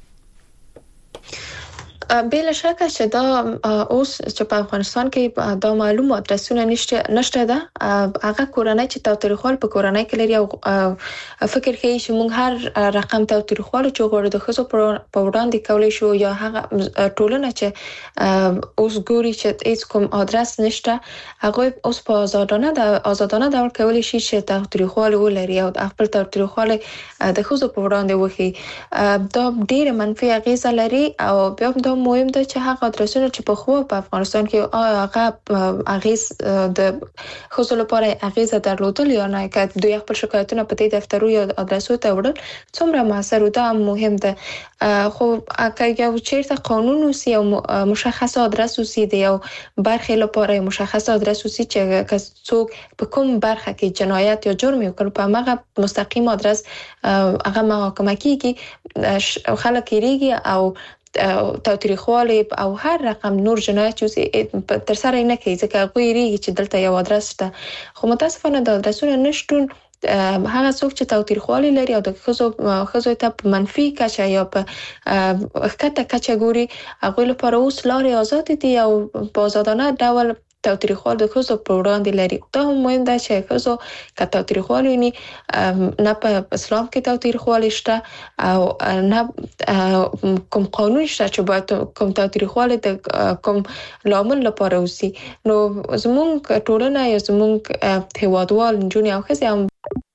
بلا شکه چې دا اوس چې په افغانستان کې دا معلومه ادرسونه نشته ده. هغه کورنۍ چې تاوتریخوال په کورنۍ کې لري او فکر کوي چې موږ هر رقم تاوتریخوال چې غوړو د خزو په وړاندې کولای شو، یا هغه ټولنه چې اوس ګوري چې هیڅ کوم ادرس نشته، هغه اوس په آزادانه ډول کولای شي چې تاوتریخوال ولري او خپل تاوتریخوال د خزو په وړاندې وکړي. دا ډېر منفي اغیزه لري او بیا دا مهم ده چې هغه ادرسونه چې په خو په افغانستان کې هغه اغیز د خزو لپاره اغیزه درلودل یا نه، که دوی خپل شکایتونه په دې دفترو یا ادرسو ته وړل څومره موثر ده مهم ده. خو اگه یو چیرته قانون وسی او مشخص آدرس وسی دی او برخی لپاره مشخص آدرس وسی چې څوک په کوم برخه کې جنایت یا جرم وکړ په هغه مستقیم آدرس هغه محاکمه کیږي، خلک کیږي او تاوتریخوالی او هر رقم نور جنایت تر سره نه کوي ځکه غویریږي چې دلته یو آدرس شته. خو متاسفانه د آدرسونو نشټون هغه څوک چې تاوتریخوالی لري او د خزو ته په منفي کچه یا په ښکته کچه ګوري، هغوی لپاره اوس لارې آزاد دي او په آزادانه ډول تاوتریخوال د خزو په وړاندې لري. دا هم مهم ده چې خزو که تاوتریخوال ویني، نه په اسلام کې تاوتریخوال شته او نه کوم قانون شته چې باید کوم تاوتریخوال د کوم لامل لپاره وسی. نو زمونږ ټولنه یا زمونږ هیوادوال نجونې او ښځې هم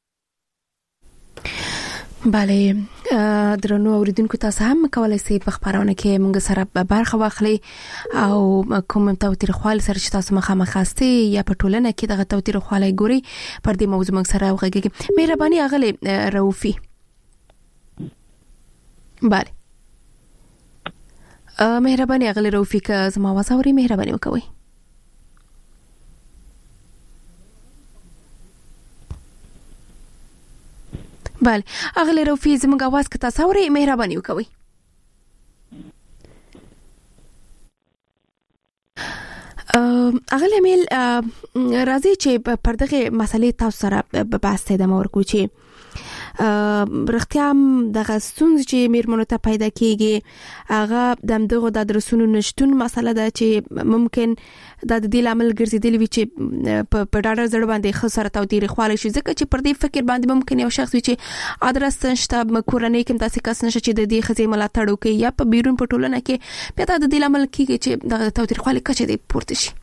بله درنو اوریدونکو تاسو هم کولای شئ په خبرونه کې موږ سره برخه واخلئ او کوم تاوتریخوالي سره چې تاسو مخامخ یاستئ یا په ټولنه کې دغه تاوتریخوالي ګوري پر دې موضوع موږ سره وغږیږئ. مهرباني اغلی روفي. بله مهرباني اغلی روفي که زما आवाज اوري مهرباني وکوئ. بله اغلی روفي زموږ आवाज که تاسو اورئ مهرباني وکوئ. اغلی امیل راځي چې پر دغه مسلې تاسو سره بحث ته ورکو چې رښتیا دغه ستونزې چې میرمنو ته پیدا کیږي هغه د دغه د ادرسونو نشټون مسله ده چې ممکن د دې لامل ګرځیدلی وي چې په ډاډه زړه باندې خسر تاوتریخوالی شي، ځکه چې پر دې فکر باندې ممکن یو شخص وي چې ادرس نشته، کورنۍ کې داسې کس نشته چې د دې خزې ملاتړ وکړي یا په بیرون په ټولنه کې بیا د دې لامل کیږي چې د تاوتریخوالي کچه دې پورته شي.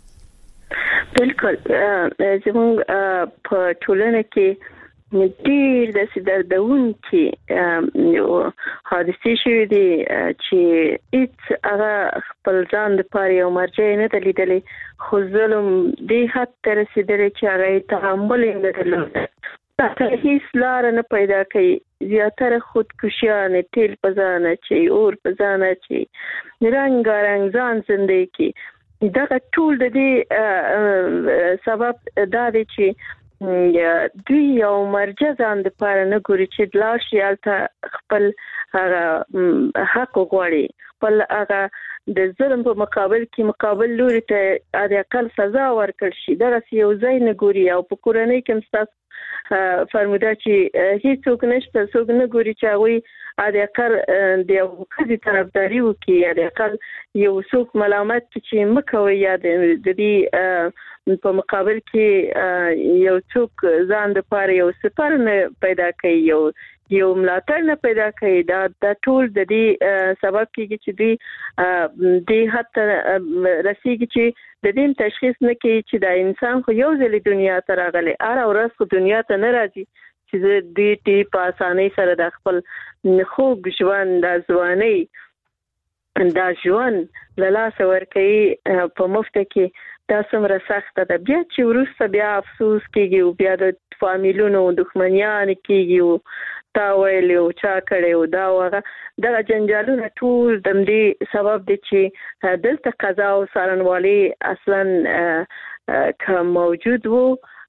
بالکل زموږ په ټولنه کې ډېر داسې دردونکي حادثې شوې دي چې هیڅ هغه خپل ځان دپاره یو مرجع نه ده لیدلې، خو ظلم دې حد ته رسېدلی چې هغه یې تحمل یې نه درلوده. هیڅ لار نه پیدا کوي. زیاتره خودکشیان، تیل پزانه چي، اور پزانه چي، رنګارنګ ځان زندگی کی. دغه ټول د دې سبب دا دی چې دوی یو مرجع ځان د پاره نه ګوري چې د لار شیالته خپل حق وغواړي، خپل هغه د ظلم په مقابل لوري ته د اقل سزا ورکړ شي. دغه یو ځای نه ګوري او په کورنۍ کې مستاس فرموده چې هیڅوک نشته، څوک نه ګوري چې هغه د اقل د یو خدي طرفداري وکړي، د اقل یو څوک ملامت چې مکوي یا د دې په مقابل کې یو څوک ځان د پاره یو سپر نه پیدا کوي، یو ملاتړ نه پیدا کوي. دا ټول د دې سبب کیږي چې دوی د حتی رسیږي چې د دې تشخیص نه کوي چې دا انسان خو یو ځل دنیا ته راغلی، هر ورځ خو دنیا ته نه راځي چې دوی په اسانۍ سره د خپل خوږ ژوند، د ځوانۍ دا ژوند له لاسه ورکوي په مفته کې. دا څومره سخته ده. بیا چې وروسته بیا افسوس کیږي او بیا د فامیلونو دښمنیان کیږي او تا ویل او چا کړي او دا وغه دغه جنجالونه ټول د دې سبب دي چې دلته قضا او څارنوالي اصلا که موجود وو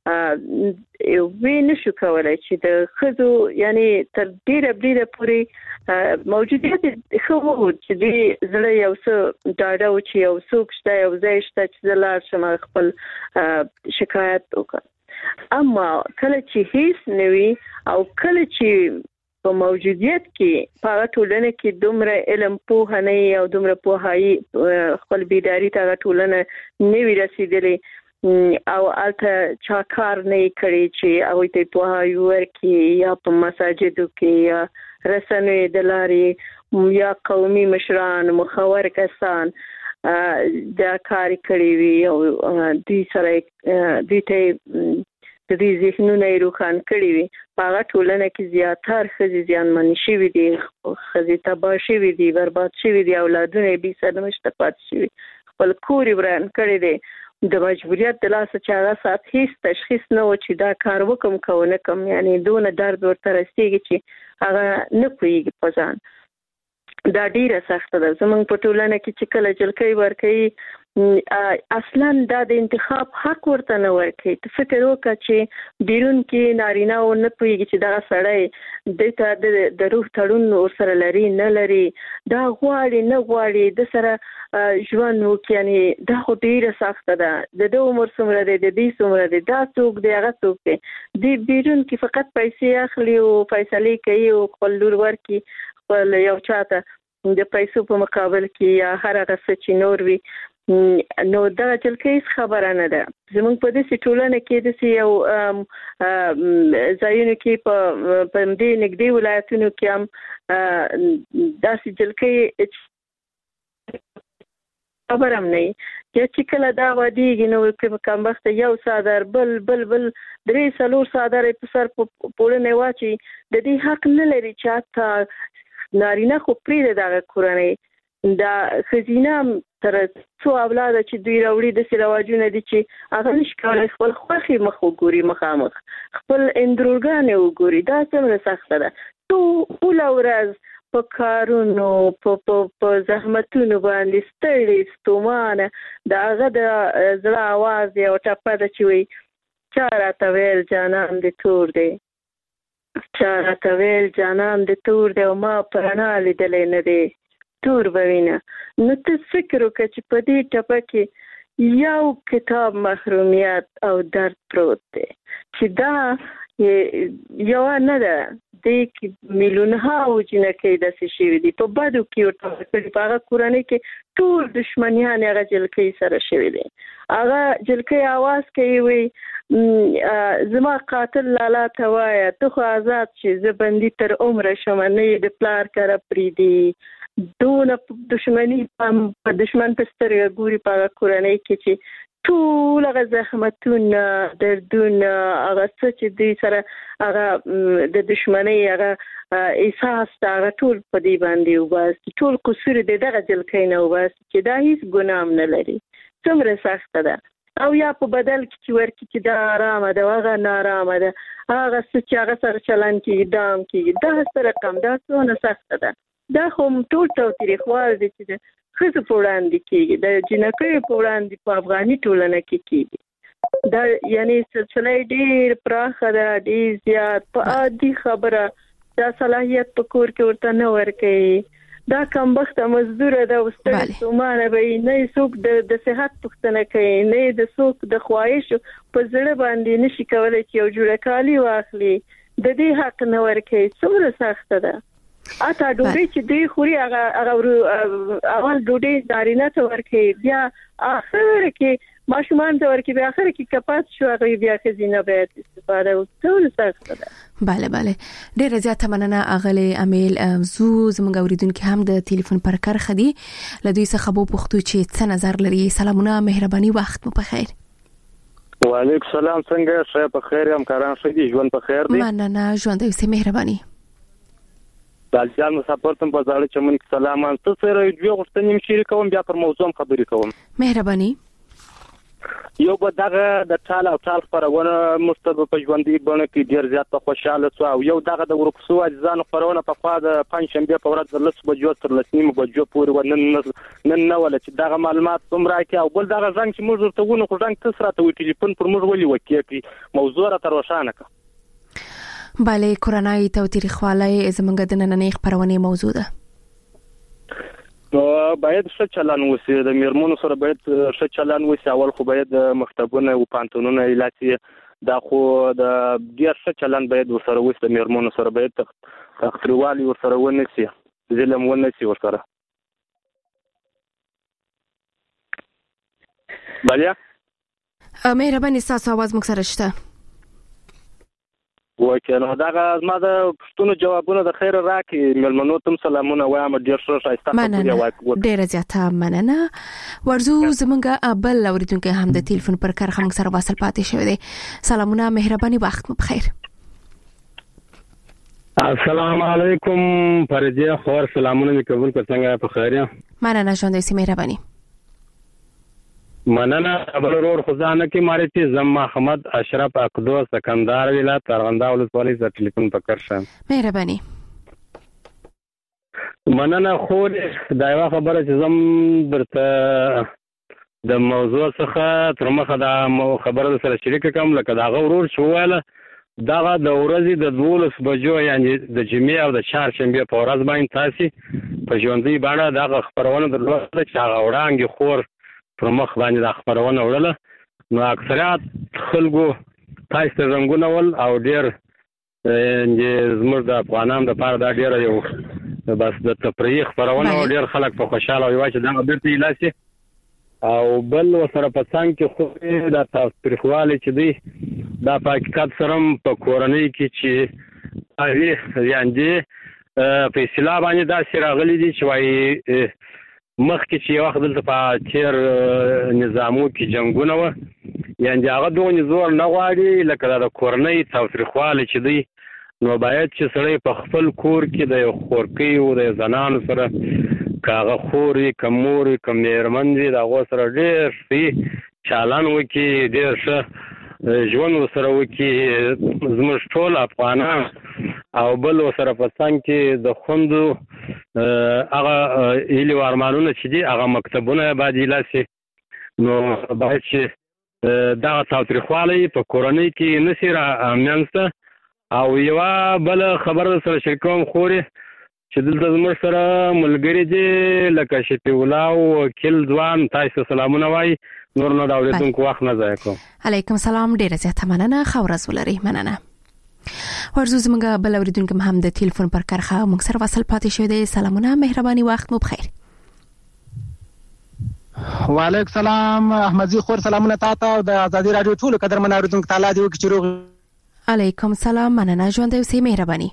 وی نشو کولای چې د خزو یعنی تر ډیره پورې موجودیت خو چې دې زړه یو څه ډاډه او چې یو څوک شته، یو ځای شته چې زلار شم خپل شکایت وکړ. اما کله چې هیڅ نوي او کله چې په موجودیت کې په ټولنه کې دومره علم پوهه نه او دومره پوهایي خپل بیداری ته ټولنه نوي رسیدلې او الته چا کار نه کړی چې او ته پوهایي ورکي یا په مساجدو کې یا رسنوي د لارې یا قومي مشران مخور کسان دا کار کړی وي او دوی سره دوی ته د دې ذهنونه روښان کړی وي. په هغه ټولنه کې زیاتره ښځې زیانمن شوي دي، ښځې تباه شوي دي، برباد شوي دي، اولادونه یې بې سره مشته پاتې شوي، خپل کور یې وران کړی دی. د مجبوریت د لاسه چې هغه ساعت هیڅ تشخیص نه و چې دا کار وکم که ونه کم، یعنی دونه درد ورته رسېږي چې هغه نه پوهېږي په ځان. دا ډیره سخته ده. زمونږ په ټولنه کې چې کله جلکۍ ورکوي اصلا دا د انتخاب حق ورته نه ورکوي. ته فکر وکړه چې بیرون کې نارینه و نه پوهېږي چې دغه سړی دته د روح تړون ورسره لري نه لري، دا غواړي نه غواړي د سره ژوند وکړي. یعنی دا خو ډیره سخته ده. د ده عمر څومره دی، د دې څومره دی، دا څوک دی، هغه څوک دی. د بیرون کې فقط پیسې اخلي او فیصلې کوي او خپل لور ورکي خپل یو چاته د پیسو په مقابل کې یا هر هغه څه چې نور وي. نو دا جلکۍ هیڅ خبره نه ده. زموږ په داسې ټولنه کې داسې یو ځایونو کې په دې نږدې ولایتونو کې هم داسې جلکۍ خبر هم نه چې کله دا واديږي نو په کمبخته یو صادر بل 3-4 صادر په سر پوړنه واچي. د دې حق نه لري چې حتی نارینه خو پرې دغه کورنۍ دا خزینه تر څو اولاد چې دوی راوړي د سرواجونه دي چې هغه نشکاله خپل خوخي مخ وګوري، مخامخ خپل اندروګان وګوري. دا څومره سخته ده. ټول ورځ په کارونو په زحمتونو باندې ستړي ستومانه د هغه د زړه आवाज یو ټپه ده چې وي چا راته ویل جانان دې تور دی، چا راته ویل جانان دې تور دی او ما پرانا لیدلې نه دی تور بوینه. نو ته فکر وکړه چې په دې ټپه کې یو کتاب محرومیت او درد پروت دی چې دا یو نه ده. د میلیونها جنکې داسې شوي دي په بدو کې ورته کړي. په هغه کورنۍ کې ټول دشمنیان هغه جلکۍ سره شوي دي. هغه جلکۍ आवाज کوي وي زما قاتل لالا ته وایه ته خو آزاد شي، زه بندي تر عمره شم، نه یې د پلار کره پرېږدي. دونه دشمني په دشمن په سترګه ګوري په هغه کورنۍ کې چې ټول هغه زحمتونه دردونه هغه څه چې دوی سره هغه د دشمنۍ هغه احساس هغه ټول په دې باندې وباسي. ټول قصور د دغه جلکۍ نه وباسي چې دا هیڅ ګناه هم نه لري. څومره سخته ده. او یا په بدل کې چې ورکی چې دا آرامه ده هغه نارامه ده هغه چې هغه سره چلن کېږي دام کېږي دا څه رقم دا څونه سخته ده دا خو ټول تاوتریخوال دی چې ښځو په وړاندې کېږي د جنکیو په وړاندې په افغاني ټولنه کې کېږي دا یعنی سلسله ډېر پراخه ده ډېر زیات په عادي خبره دا صلاحیت په کور کې ورته نه ورکوي دا کمبخته مزدوره ده وستړي ستومانه به نه څوک د صحت پوښتنه کوي نه د څوک د خواهش په زړه باندې نشي کولای چې یو جوړه کالي واخلي د دې حق نه ورکوي څومره سخته ده اته ډوډۍ چې دوی خوري هغه اول ډوډۍ نارینه ته ورکوي بیا اخر کې ماشومان ته ورکوي بیا اخر کې کپات شو هغه بیا ښځینه باید استفاده وکړي سخته ده بله ډیره زیاته مننه اغلی امیل زموږ اوریدونکو هم د ټلیفون پر کرخه دي لدوی څخه بو پښتو چې څه نظر لري سلامونه مهرباني وخت مو په خیر وعلیکم السلام څنګه شه په خیر هم کاران شه دي ژوند په خیر دي مننه ژوند دې مهرباني دالجان مسافر تم په ځاله چمن کې سلام تاسو سره یو غوښتنې مشري کوم بیا پر موضوع خبرې کوم مهرباني یو به دغه د ټال او ټال خبرونه مستقبل په ژوندۍ بڼه کې ډیر زیات خوشاله شو او یو دغه د ورکسو اجزان خبرونه په خوا د پنځشنبه په ورځ د 10 بجو تر 9 بجو پورې ونن نه ولا چې دغه معلومات کوم راکې او بل دغه ځنګ چې موږ ورته ونه خو ځنګ تاسو راته وی ټلیفون پر موږ ولي وکړي موضوع را تر وشانه کا بله کورونای تاوتریخوالی زمونږ د نننۍ خبرونه موضوع ده نو باید څه چلن وسی د میرمنو سره باید څه چلن وسی اول خو باید مکتبونه او پانتونونه الاتي دا خو د ډیر څه چلن باید وسره وسی د میرمنو سره باید تخریوالي ورسره ونسی ظلم ونسی ورسره بلیا مهرباني تاسو आवाज موږ سره شته وکړه دا ما د پښتون جوابونه د خیر راکې ملمنو تم سلامونه وایم ډیر شایسته خبرې ډیر زیاته مننه ورزو زمونږ ابل اوریدونکو هم د ټلیفون پر کار هم سره وصل پاتې شوی دی سلامونه مهرباني وخت مو بخیر السلام علیکم فرجه خور سلامونه می قبول کړ څنګه په خیر یم مننه ژوند دې مهرباني مننه خبر ورور خدانه کې ماره چې زم محمد اشرف اقدو سکندر ولایت ارغنده ولسوالۍ ز ټلیفون پکړ شم مهرباني مننه خو دا یو خبره چې زم درته د موضوع څخه تر مخه دا خبره سره شریک کوم لکه دا غورور شواله دا د ورځې د 12 بجو یعنی د جمعې او د چهارشنبه په ورځ باندې تاسو په ژوندۍ باندې دا خبرونه درلوده چې هغه وړاندې خور پر مخ باندې د خبرونه وړله نو اکثریت خلکو تاسو ته زنګونه ول او ډیر زموږ د افغانانو د پاره دا ډیر یو بس د تفریح خبرونه ډیر خلک په خوشاله وي چې دا بیرته لاسي او بل وسره په څنګ کې خو دا تفریحواله چې دی دا په حقیقت سره په کورنۍ کې چې یعنی په اصطلاح باندې دا سراغلي دي چې وایي مخکې چې یو وخت دلته په تیر نظامو کې جنگونه و یعنی هغه دوه زور نه غواړي لکه د کورنۍ تاوتریخواله چې دی نو باید چې سړی په خپل کور کې د یو خورکۍ او د زنانو سره کاغه خوري کموري کمیرمن دي دا غو سره ډېر سي چالان وکي ډېر ښه ژوند سره وکي زموږ ټول افغانان او بل سره په څنګ کې د خوندو هغه ایلی ارمانونه چې دي هغه مکتبونه باندې لاسي نو باید چې دا تاوتریخواله په کورنۍ کې نسیره امنسته او یو بل خبر سره شریکوم خوري چې دلته زموږ سره ملګری دي لکه شفیع الله او وکیل ځوان تاسو سلامونه وای نور نو دا اوریدونکو وخت نه ضایع کوم علیکم سلام ډیره زیاته مننه خورز ولري مننه ورزو زموږ بل اوریدونکو هم د ټلیفون پر کرخه موږ سره وصل پاتې شوی دی سلامونه مهرباني وخت مو بخیر وعلیکم سلام احمدزي خور سلامونه تاسو او د ازادي رادیو ټول قدرمن اوریدونکو تعالی دی وکړي روغ علیکم سلام مننه ژوند دې مهرباني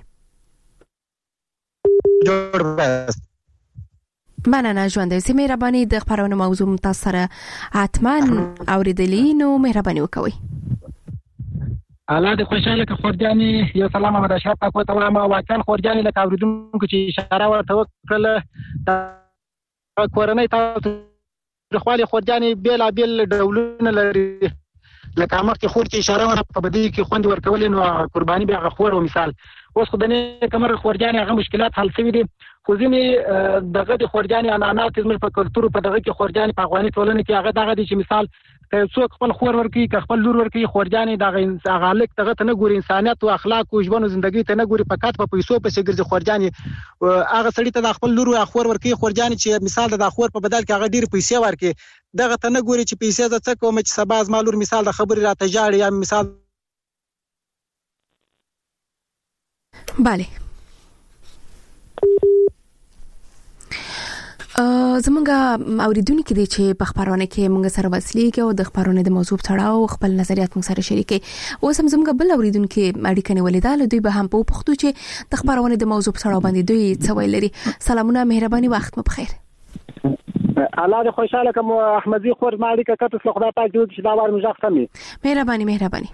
مننه ژوند دې مهرباني د خبرونو موضوع تاسو سره حتما اوریدلی نو مهرباني وکوي الله دې خوشاله که خورجاني یو سلام احمد اشرف تاسو ته وایم واکل خورجاني لکه اوریدونکو چې اشاره ورته وکړه کورنۍ تاسو تاوتریخوالي خورجانې بیلابیل ډولونه لري. لکه مخکې خور چې اشاره وکړه په بدی کې خوند ورکول نو قرباني بیا هغه خور او مثال اوس خو د نه کمر خورجانې هغه مشکلات حل شوي دي. خو ځینې دغه د خورجانې عنعنات زموږ په کلتور په دغه کې خورجانې په افغاني ټولنه کې هغه دغه دي چې مثال څوک خپل خور ورکوي که خپل لور ورکوي خورجانې دغه هغه هلک دغه ته نه ګوري انسانیت او اخلاق او ژوند او زندګۍ ته نه ګوري فقط په پیسو پسې ګرځي خورجانې هغه سړي ته د خپل لور او خور ورکوي خورجانې چې مثال د خور په بدل کې هغه ډېرې پیسې ورکوي دغه ته نه ګوري چې پیسې زه څه کوم چې سبا زما لور مثال د خبرې راته ژاړي یا مثال بله زمونږ اوریدونکو دي چې په خبرونه کې مونږ سره وسلیږي او د خبرونه د موضوع تړاو خپل نظریات مونږ سره شریکي. اوس هم زمونږ بل اوریدونکو اړیکه نیولې ده دوی به هم په پښتو چې د خبرونه د موضوع تړاو باندې دوی څه ویل لري. سلامونه مهرباني وخت مو بخیر. الله دې خوشاله کوم احمدي خور ما اړیکه کته څه خدای پاک جوړ چې دا وار مزاح سمي. مهرباني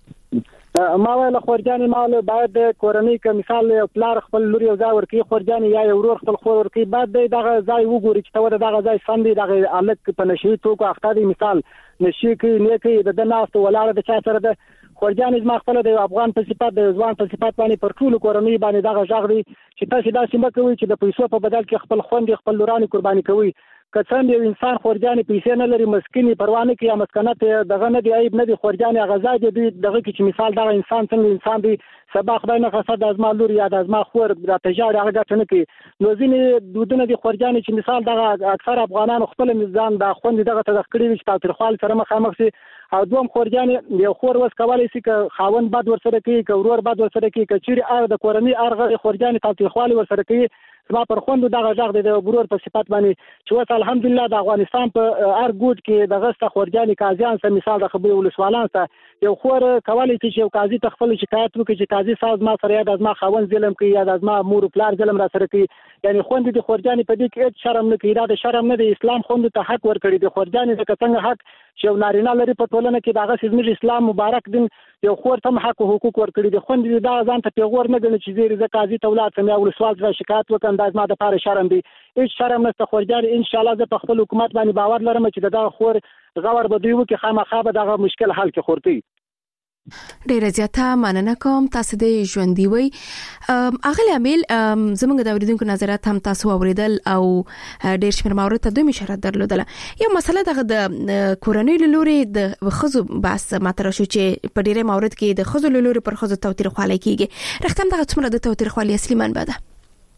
ما ویل خورجانې مال باید د کورنۍ که مثال پلار خپل لور یو ځای ورکوي خورجانې یا یو ورور خپل خور ورکوي باید دغه ځای وګوري چې ته دغه ځای سم دی دغه هلک په نشهي توکو اخته دی مثال نشي کوي نه کوي د ده ناست ولاړه د چا سره ده خورجانې زما خپله د یو افغان په صفت د یو ځوان په صفت باندې پر ټولو کورنۍ باندې دغه غږ دی چې تاسې داسې مه کوئ چې د پیسو په بدل کې خپل خویندې خپل لورانې قرباني کوئ. که څنګه یو انسان خورجانې پیسې نه لري مسکینی پروا نه کوي یا مسکنت دغه نه دی عیب نه دی خورجانې هغه ځای دی دغه کې چې مثال دغه انسان څنګه انسان دی سبا خدای نه خاصه د ازما لور یا د ازما خور راته ژاړي هغه ګټه نه کوي. نو ځینې دودونه دي خورجانې چې مثال دغه اکثر افغانانو خپل میزان د خوندې دغه تدخ کړي وي چې تاوتریخوالي سره مخامخ شي او دوم خورجانې یو خور وس کولی شي که خاوند بد ورسره کوي که ورور بد ورسره کوي که چیرې د کورنۍ ارغه خورجانې تاوتریخوالي ورسره کوي زما پر خوندو دغه غږ دی د ورور په صفت باندې چې اوس الحمدلله د افغانستان په هر ګوټ کې دغه سته خورجانې قاضیان سه مثال د خبرې ولسوالان سه یو خور کولی شي چې یو قاضي ته خپل شکایت وکړي چې قاضي صاحب ما سره یا د زما خاوند ظلم کوي یا د زما مور پلار ظلم را سره کوي یعنی خوندې د خورجانې په دې کې هېڅ شرم نه کوي دا د شرم نه دی اسلام خوندو ته حق ورکړي د خورجانې ځکه څنګه حق چې یو نارینه لري په ټولنه کې دغه زموږ اسلام مبارک دین یو خور ته حق او حقوق ورکړي د خوندې دا ځان ته پیغور نه ګڼي چې زه قاضي ته ولاړ سم یا ولسوال ته شکایت وکړم دا زما دپاره شرم دی هېڅ شرم نشته خورجانې انشاءالله زه په خپل حکومت باندې باور لرم چې دغه خور غور به دوی وکړي خامخا به دغه مشکل حل کړي خورتي. ډیره زیاته مننه کوم تاسو د ژوندۍ وي اغلی امیل زمونږ د اوریدونکو نظرات هم تاسو اوریدل او ډیر شمیر موارد ته دوی اشاره درلودله. یو مسله دغه د کورنۍ له لوري د خزو بحث مطرح شو چې په ډیره موارد کې د خزو له لوري پر خزو تاوتریخوالي کیږي. رښتیا دغه څومره د تاوتریخوالي اصلي منبع ده؟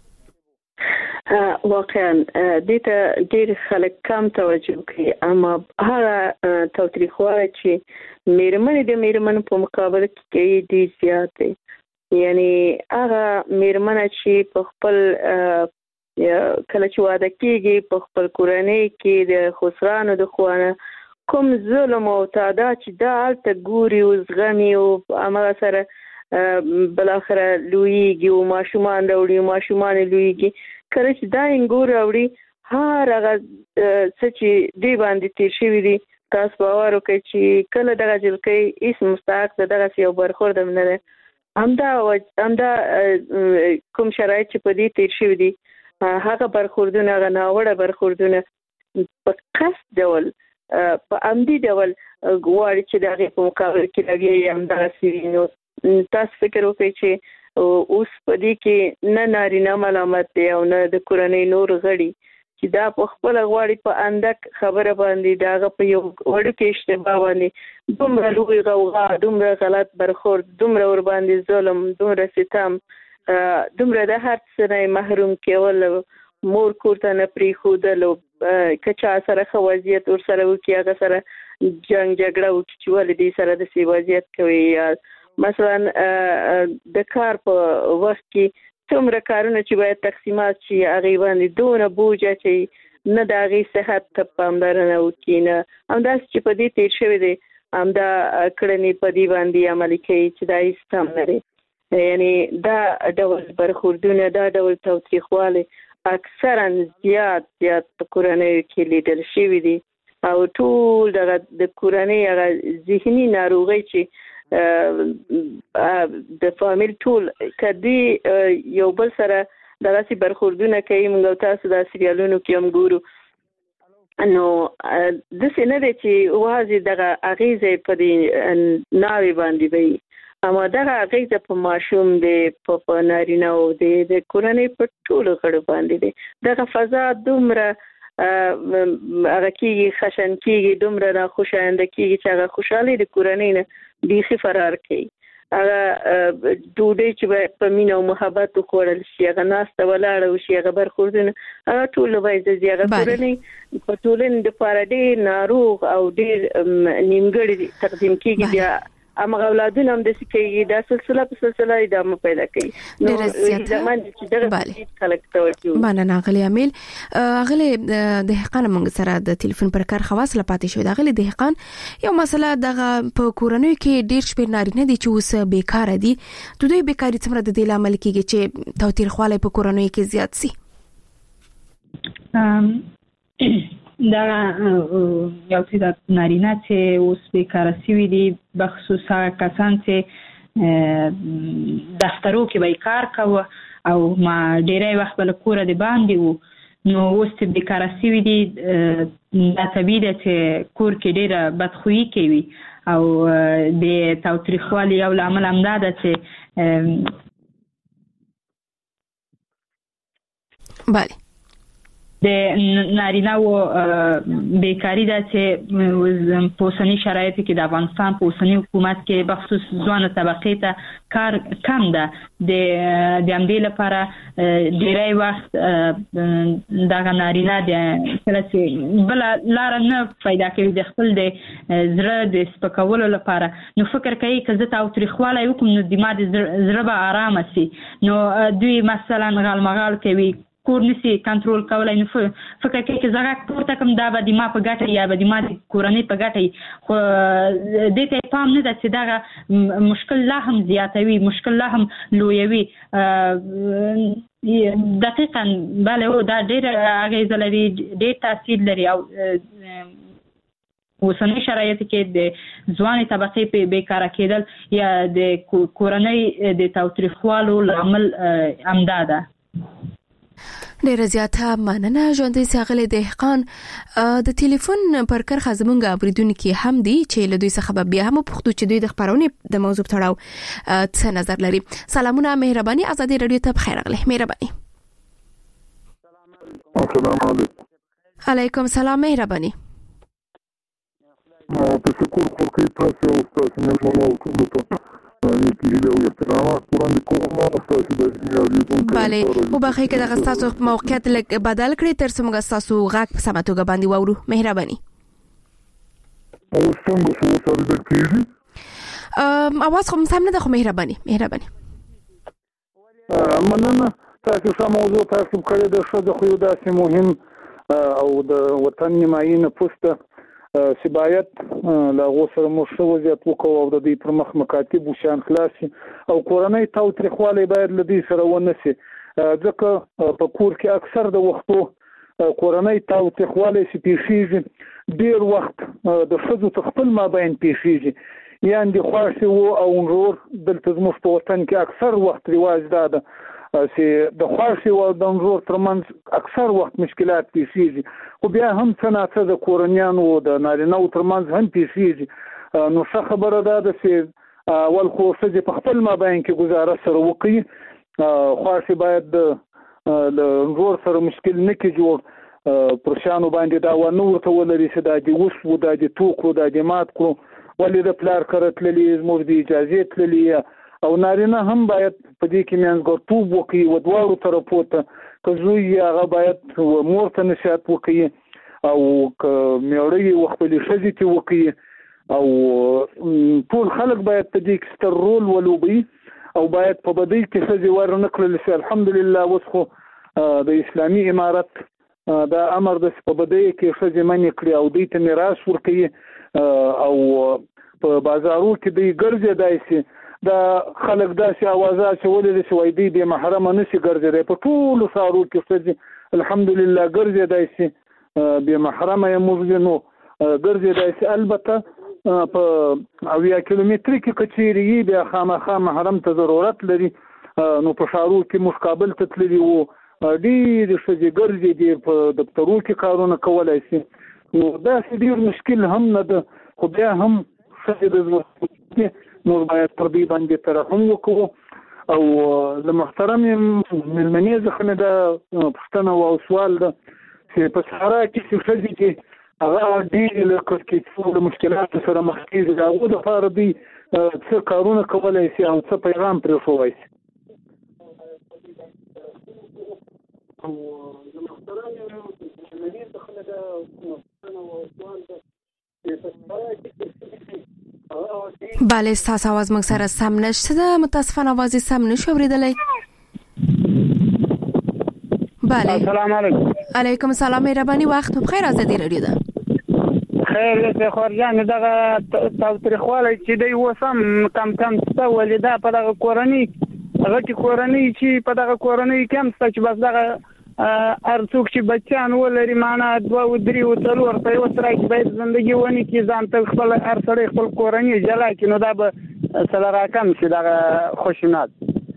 واقعا دې ډېر خلک کم توجه کوي اما هغه تاوتریخوالي چې میرمنې د میرمنو په مقابله کې کوي ډېر زیات دی. یعنی هغه میرمنه چې په خپل کله چې واده کېږي په خپل کورنۍ کې د خسرانو د خوانه کوم ظلم او تعداد چې دا هلته ګوري او زغمي او همغه سره بالاخره لویږي او ماشومان راوړي ماشومان لویږي کله چې دا انګور راوړي هر هغه څه چې دی باندې تیر شوي دي تاسو باور وکړئ چې کله دغه جلکۍ هیڅ مستحق د دغسې یو برخورد هم نه دی. همدا کوم شرایط چې په دې تیر شوي دي هغه برخوردونه هغه ناوړه برخوردونه په قصد ډول په عمدي ډول غواړي چې د هغې په مقابل کې لګیا همدغسې وي. نو تاسو فکر وکړئ چې اوس په دې کې نه نارینه ملامت دی او نه د کورنۍ نور غړي چې دا په خپله غواړي په اندک خبره باندې د هغه په یو وړوکې اشتباه باندې دومره لوی غوغا دومره غلط برخورد دومره ورباندې ظلم دومره ستم دومره د هر څه نه محروم کول مور کور ته نه پرېښودل که چا سره ښه وضعیت ورسره وکړي هغه سره جنګ جګړه وکړي چې ولې دې سره داسې وضعیت کوي یا مثلا د کار په وخت کې څومره کارونه چې باید تقسیمات شي هغې باندې دونه بوج اچوي نه د هغې صحت ته پاملرنه وکړي نه همداسې چې په دې تیر شوی دی همدا کړنې په دې باندې عملي کوي چې دا هېڅ هم نه دی. یعنې دا ډول برخوردونه دا ډول تاوتریخوالی اکثرا زیات په کورنیو کې لیدل شوي دي او ټول دغه د کورنۍ هغه ذهني ناروغۍ چې د فامیل ټول کدی یو بل سره دغسې برخوردونه کوي. موږ تاسو د سریالونو کې هم ګورو نو د څه نه دی چې واځي دغه اغیزه په دې ناوی باندې وي اما دغه اغیزه په ماشوم دی په نارینه او د کورنۍ په ټولو غړو باندې دی دغه فضا دومره هغه کېږي خشن کېږي دومره ناخوشایند کېږي چې هغه خوشحالي د کورنۍ نه بیخي فرار کوي هغه ډوډۍ چې په مینه او محبت وخوړل شي هغه ناسته ولاړه وشي هغه برخوردونه هغه ټول وایي هغه کورنۍ په ټولنې لپاره ډېر ناروغ او ډېر نیمګړی تقدیم کېږي بیا اما اولادونه هم د سکیږي د سلسله په سلسله ادامه پیدا کوي نو زموږ چې دغه خلک توجه مننه غلی امیل غلی دهقان موږ سره د ټلیفون پر کار خواص لپاره شوی دا غلی دهقان یو مسله دغه په کورنۍ کې ډیر شپې نارینه دي چې اوس بیکاره دي دوی بیکاری څومره د دې عمل کېږي چې توتیرخواله په کورنۍ کې زیات سي دا یو څه د نارینه چې اوس بیکاره شوي دي بخصوصا کسان چې دفترو کې بیکار کوي او ما ډیری وخت بل کور د باندې وو نو اوس چې بیکاره شوي دي دا طبیعي ده چې کور کې ډیره بدخویي کوي او د تاوتریخوالي یو لامل همدا ده چې بله د نارینه و بیکاری ده چې په اوسني شرایطو کې د افغانستان په اوسني حکومت کې بخصوص ځوانه طبقې ته کار کم ده د همدې لپاره ډیری وخت دغه نارینه د کله چې بل لار نه پیدا کوي د خپل د زړه د سپکولو لپاره نو فکر کوي که زه تاوتریخوالی وکړم نو د ما د زړه به آرامه سي نو دوی مثلا غالمغال کوي کور نسی کنټرول کولای نو فکر کوي چې زغه پورته کوم دا به د ما په ګټه یا به د ما د کورنۍ په ګټه خو دې ته پام نه ده چې دا مشکل لا هم زیاتوي مشکل لا هم لویوي دقیقاً بله دا ډېر اغیزه لري ډېر تاثیر لري او اوسنی شرایط کې د ځواني طبقې په بیکاره کېدل یا د کورنۍ د تاوتریخوالو لامل همدا ده ډیره زیاته مننه ژوندۍ ساغله دهقان د ټلیفون پر کرخه زمونږ اوریدونکو هم دي چې له دوی څخه بیا هم پوښتنه چې دوی د خبرونه د موضوع تړاو څه نظر لري سلامونه مهرباني ازادي رادیو ته بخیر غلې مهرباني السلام علیکم علیکم سلام مهرباني تشکر کوم تاسو او تاسو نه مونږ ټول بله وبخښئ که دغه ستاسو موقعیت لږ بدل کړئ تر څو موږ ستاسو غږ په سمه توګه باندې واورو مهرباني اواز خو سم نه ده خو مهرباني مننه تاسو سم موضوع تاسو کړی د ښځو خو یو داسې مهم او د وطن نیمایي نفوس ته چې باید له هغو سره موږ ښه وضعیت وکړو او د دوی پر مخ مکاتب وشیان خلاص شي او کورنۍ تاوتریخوالی باید له دوی سره ونه شي ځکه په کور کې اکثر د وختو کورنۍ تاوتریخوالی چې پیښیږي ډېر وخت د ښځو څخه خپل مابین پیښیږي یعنې د خوښې و او ورور دلته زموږ په وطن کې اکثر وخت رواج دا ده چې د خوښې او د ورور ترمنځ اکثر وخت مشکلات پیښیږي خو بیا هم څه ناڅه د کورنیانو د نارینه‌و ترمنځ هم پیښیږي نو ښه خبره ده چې اول خو ښځې په خپل مابین کې ګزاره سره وکړي خوښې باید د ورور سره مشکل نه کړي جوړ پر شانو باندې دا ونه ورته ولري چې دا دې وشو دا دې توکړو دا دې مات کړو ولې د پلار کره تللي زموږ د اجازې تللي او نارینه هم باید په دې کې منځګړتوب وکړي و دواړو طرفو ته که زوی هغه باید مور ته نصیحت وکړي او که میړه یې خپلې ښځې ته وکړي او ټول خلک باید په دې کې ستر رول ولوبوي او باید په بدۍ کې ښځې ورنه کړل شي الحمدلله اوس خو د اسلامي امارت دا امر د په بدۍ کې ښځې منې کړي او دوی ته میراث ورکوي او په بازارو کې دوی ګرځېدای شي دا خلک داسې اوازات چولې چې وایي دوی بې محرمه نشي ګرځېدی په ټولو ښارو کې ښځې الحمدلله ګرځېدای شي بې محرمه یې موږ نو ګرځېدای شي البته په 80 کیلومتري کې که چیرې یي بیا خامخا محرم ته ضرورت لري نو په ښارو کې موږ کابل ته تللي وو ډېرې ښځې ګرځېدې په دفترو کې کارونه کولی شي نو دا ډیر مشکل هم نه ده، خو بیا هم ښځې د نور باید پر دې باندې ترحم وکړو. او د محترم مېلمنې څخه مې دا پوښتنه او سوال ده چې په صحرا کې چې ښځې دي هغه ډېرې له کړکېچو مشکلاتو سره مخ کېږي، د هغو دپاره دوی څه کارونه کولی شي او څه پیغام پرېښودی شي؟ بله ستاسو आवाज موږ سره سم نشته ده، متاسفانه आवाज سم نشو اوریدلی. بله السلام علیکم. علیکم السلام، مهرباني وخت بخیر. ازادي رادیو ده خیر له خورجان دغه تاوتریخوالی چې دی وسم کم څه ولیدا په دغه کورنۍ هغه کې کورنۍ چې په دغه کورنۍ کم څه چې بس دغه ارڅوک چې بچیان ولري معنا 2 و 3 و 4 په یو سره کې باید ژوندۍ ونی کې ځان ته خپل ارسړې خپل کورنۍ جلا کې نو دا به سره راکم شي دغه خوشینات.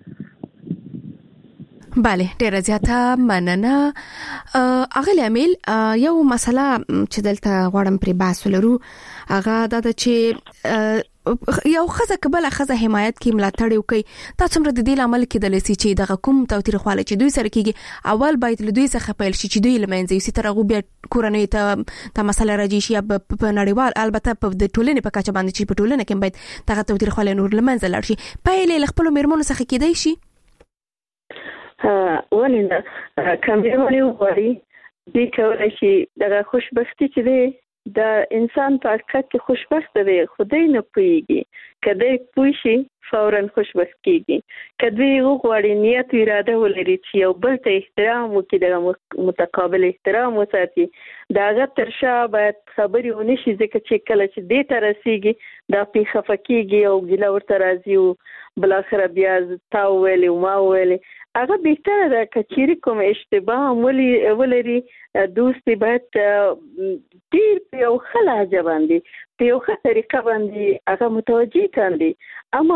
بله ډیره زیاته مننه. اغلی امیل یو مسله چې دلته غواړم پرې بحث ولرو هغه دا چې یو خزه کبل خزه حمایت کې ملاتړ وکي، تاسو هم د دې عمل کې د لسی چې د کوم توتیرخواله چې دوی سره کېږي اول باید له دوی څخه پیل شي چې دوی لمنځي سي تر هغه بیا کورنۍ ته مسله راځي شي په نړیوال البته په د ټولنې په کچه باندې چې په ټولنه کې باید دغه توتیرخواله نور لمنځه لاړ شي. پیل له خپل میرمنو څخه کېدای شي ولینه کمیرونه وړي دې کولای شي دغه خوشبختی چې دی د انسان په حقیقت کې خوشبخت دی، خدای نه پوهیږي. کله پوه شي فورا خوشبخت کیږي. کله یو غوړی نیت اراده ولري چې یو بل ته احترام وکړي، د متقابل احترام وساتي، داغه ترشا باید خبري ونی شي ځکه چې کله چې دې ته رسیږي دا په خفقېږي او ګیله ورته راځي او بل اخر بیا تا ویلي او ما ویلي. هغه بهتره ده کچېری کوم اشتباه ولري دوستي باید ډیر په یو خلاجه باندې په یو ښه طریقه باندې هغه متوجي کاندي. اما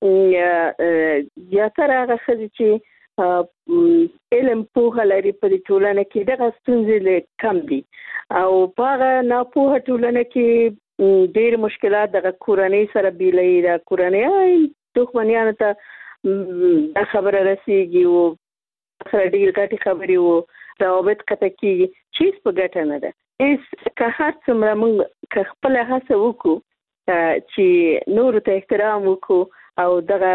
زیاتره هغه ښځې چې علم پوهه لري په دې ټولنه کې دغه ستونزې کم دي او په هغه ناپوهه ټولنه کې ډیر مشکلات دغه کورنۍ سره بیلوي. د کورنۍ دښمنیانو ته دا خبره رسیږي او سره ډیر ګټې خبرې او روابط قطع کېږي چې په ګټه نه ده. که هر څومره موږ که خپله هڅه وکړو چې نورو ته احترام وکړو او دغه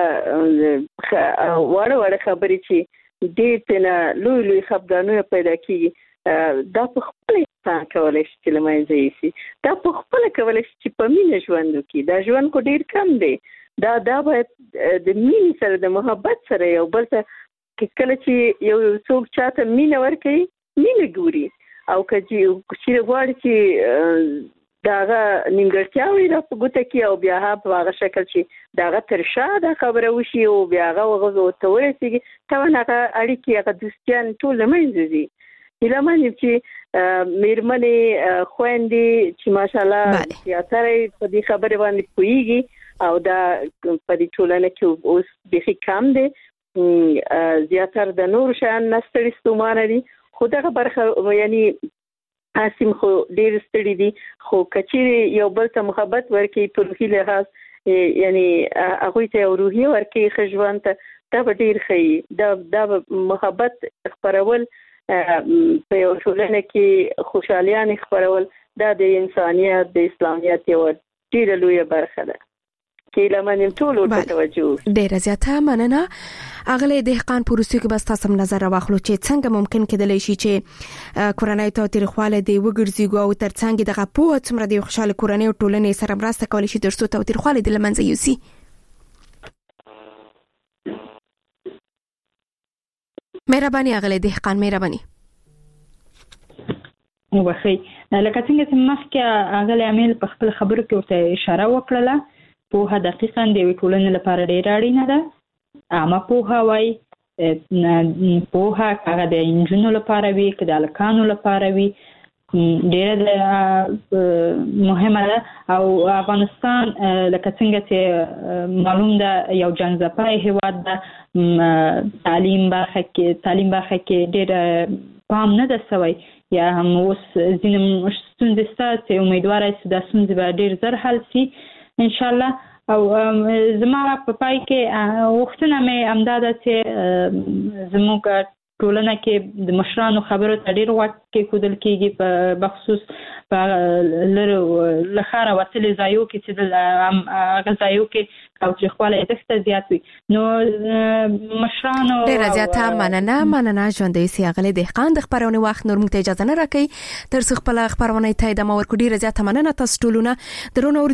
واړه خبرې چې ډېر ترې لوی لوی خفګانونه پیدا کېږي دا په خپله انسان کولی شي چې له منځه یوسي. دا په خپله کولی شي چې په مینه ژوند وکړي. دا ژوند خو ډېر کم دی. دا باید د مینې سره د محبت سره یو بل ته کله چې یو څوک چاته مینه ورکوي مینه ګوري او که چې غواړي چې داغه نیمګړتیاوې را په ګوته کې او بیا په هغه شکل چې داغه تر شا دا خبره وشي او بیا هغه ورته ورسېږي طبعا هغه اړیکې هغه دوستیان ټول له منځه ځي. هیله من یم چې مېرمنې خویندې چې ماشاءالله زیاتره په دې خبرې باندې پوهېږي او دا په دې ټولنه کې اوس بیخي کم دی، زیاتره د نورو شیانو نه ستړي ستومانه دي، خو دغه برخه یعنی اسیم خو ډېر ستړي دي. خو که چیرې یو بل ته محبت ورکړي په روحي لحاظ یعنی هغوی ته یو روحیه ورکړي ښه ژوند ته دا به ډېر ښه دا به محبت خپرول په یو ټولنه کې خوشحالیانې خپرول دا د انسانیت د اسلامیت یوه ډېره لویه برخه ده. ډیره زیاته مننه. اغلی دهقان پروسې کې بس تاسو نظر واخلو چې څنګه ممکن کېدلی شي چې کورنۍ توتیرخواله دی وګرځي او ترڅنګ دغه په څومره د خوشاله کورنۍ او ټولنې سره مرسته کولی شي ترڅو توتیرخواله د لمنځه یوسي. مهرباني اغلی دهقان، مهرباني. وبخي لکه څنګه چې مخکې اغلی امیل په خپل خبرو کې ورته اشاره وکړله پوهه دقیقاً د یوې ټولنې لپاره ډېره اړینه ده. عامه پوهه وایي پوهه هغه د نجونو لپاره وي که د هلکانو لپاره وي ډېره مهمه ده. او افغانستان لکه څنګه چې معلوم ده یو جنګ هېواد ده، تعلیم برخه کې ډېر پام نه ده سوی یا هم اوس ځینې ستونزې شته چې امیدواره چې دا ستونزې به ډېر زر حل شي ان شاء الله. او زما په پای کې وختونه مې همدا ده چې زموږ ټولنه کې د مشرانو خبرو ته ډېر غوږ کېښودل کېږي په بخصوص په له ښاره وتلې ځایو کې چې هغه ځایو کې تاوتریخوالی دښته زیات وي. نو مشرانو ډېره زیاته مننه ژوندۍ سي اغلې دهقان د خبرونې وخت نور موږ ته اجازه نه راکوي تر څو خپل خبرونه ته ادامه ورکړو. ډېره زیاته مننه تاسو ټولونه درونه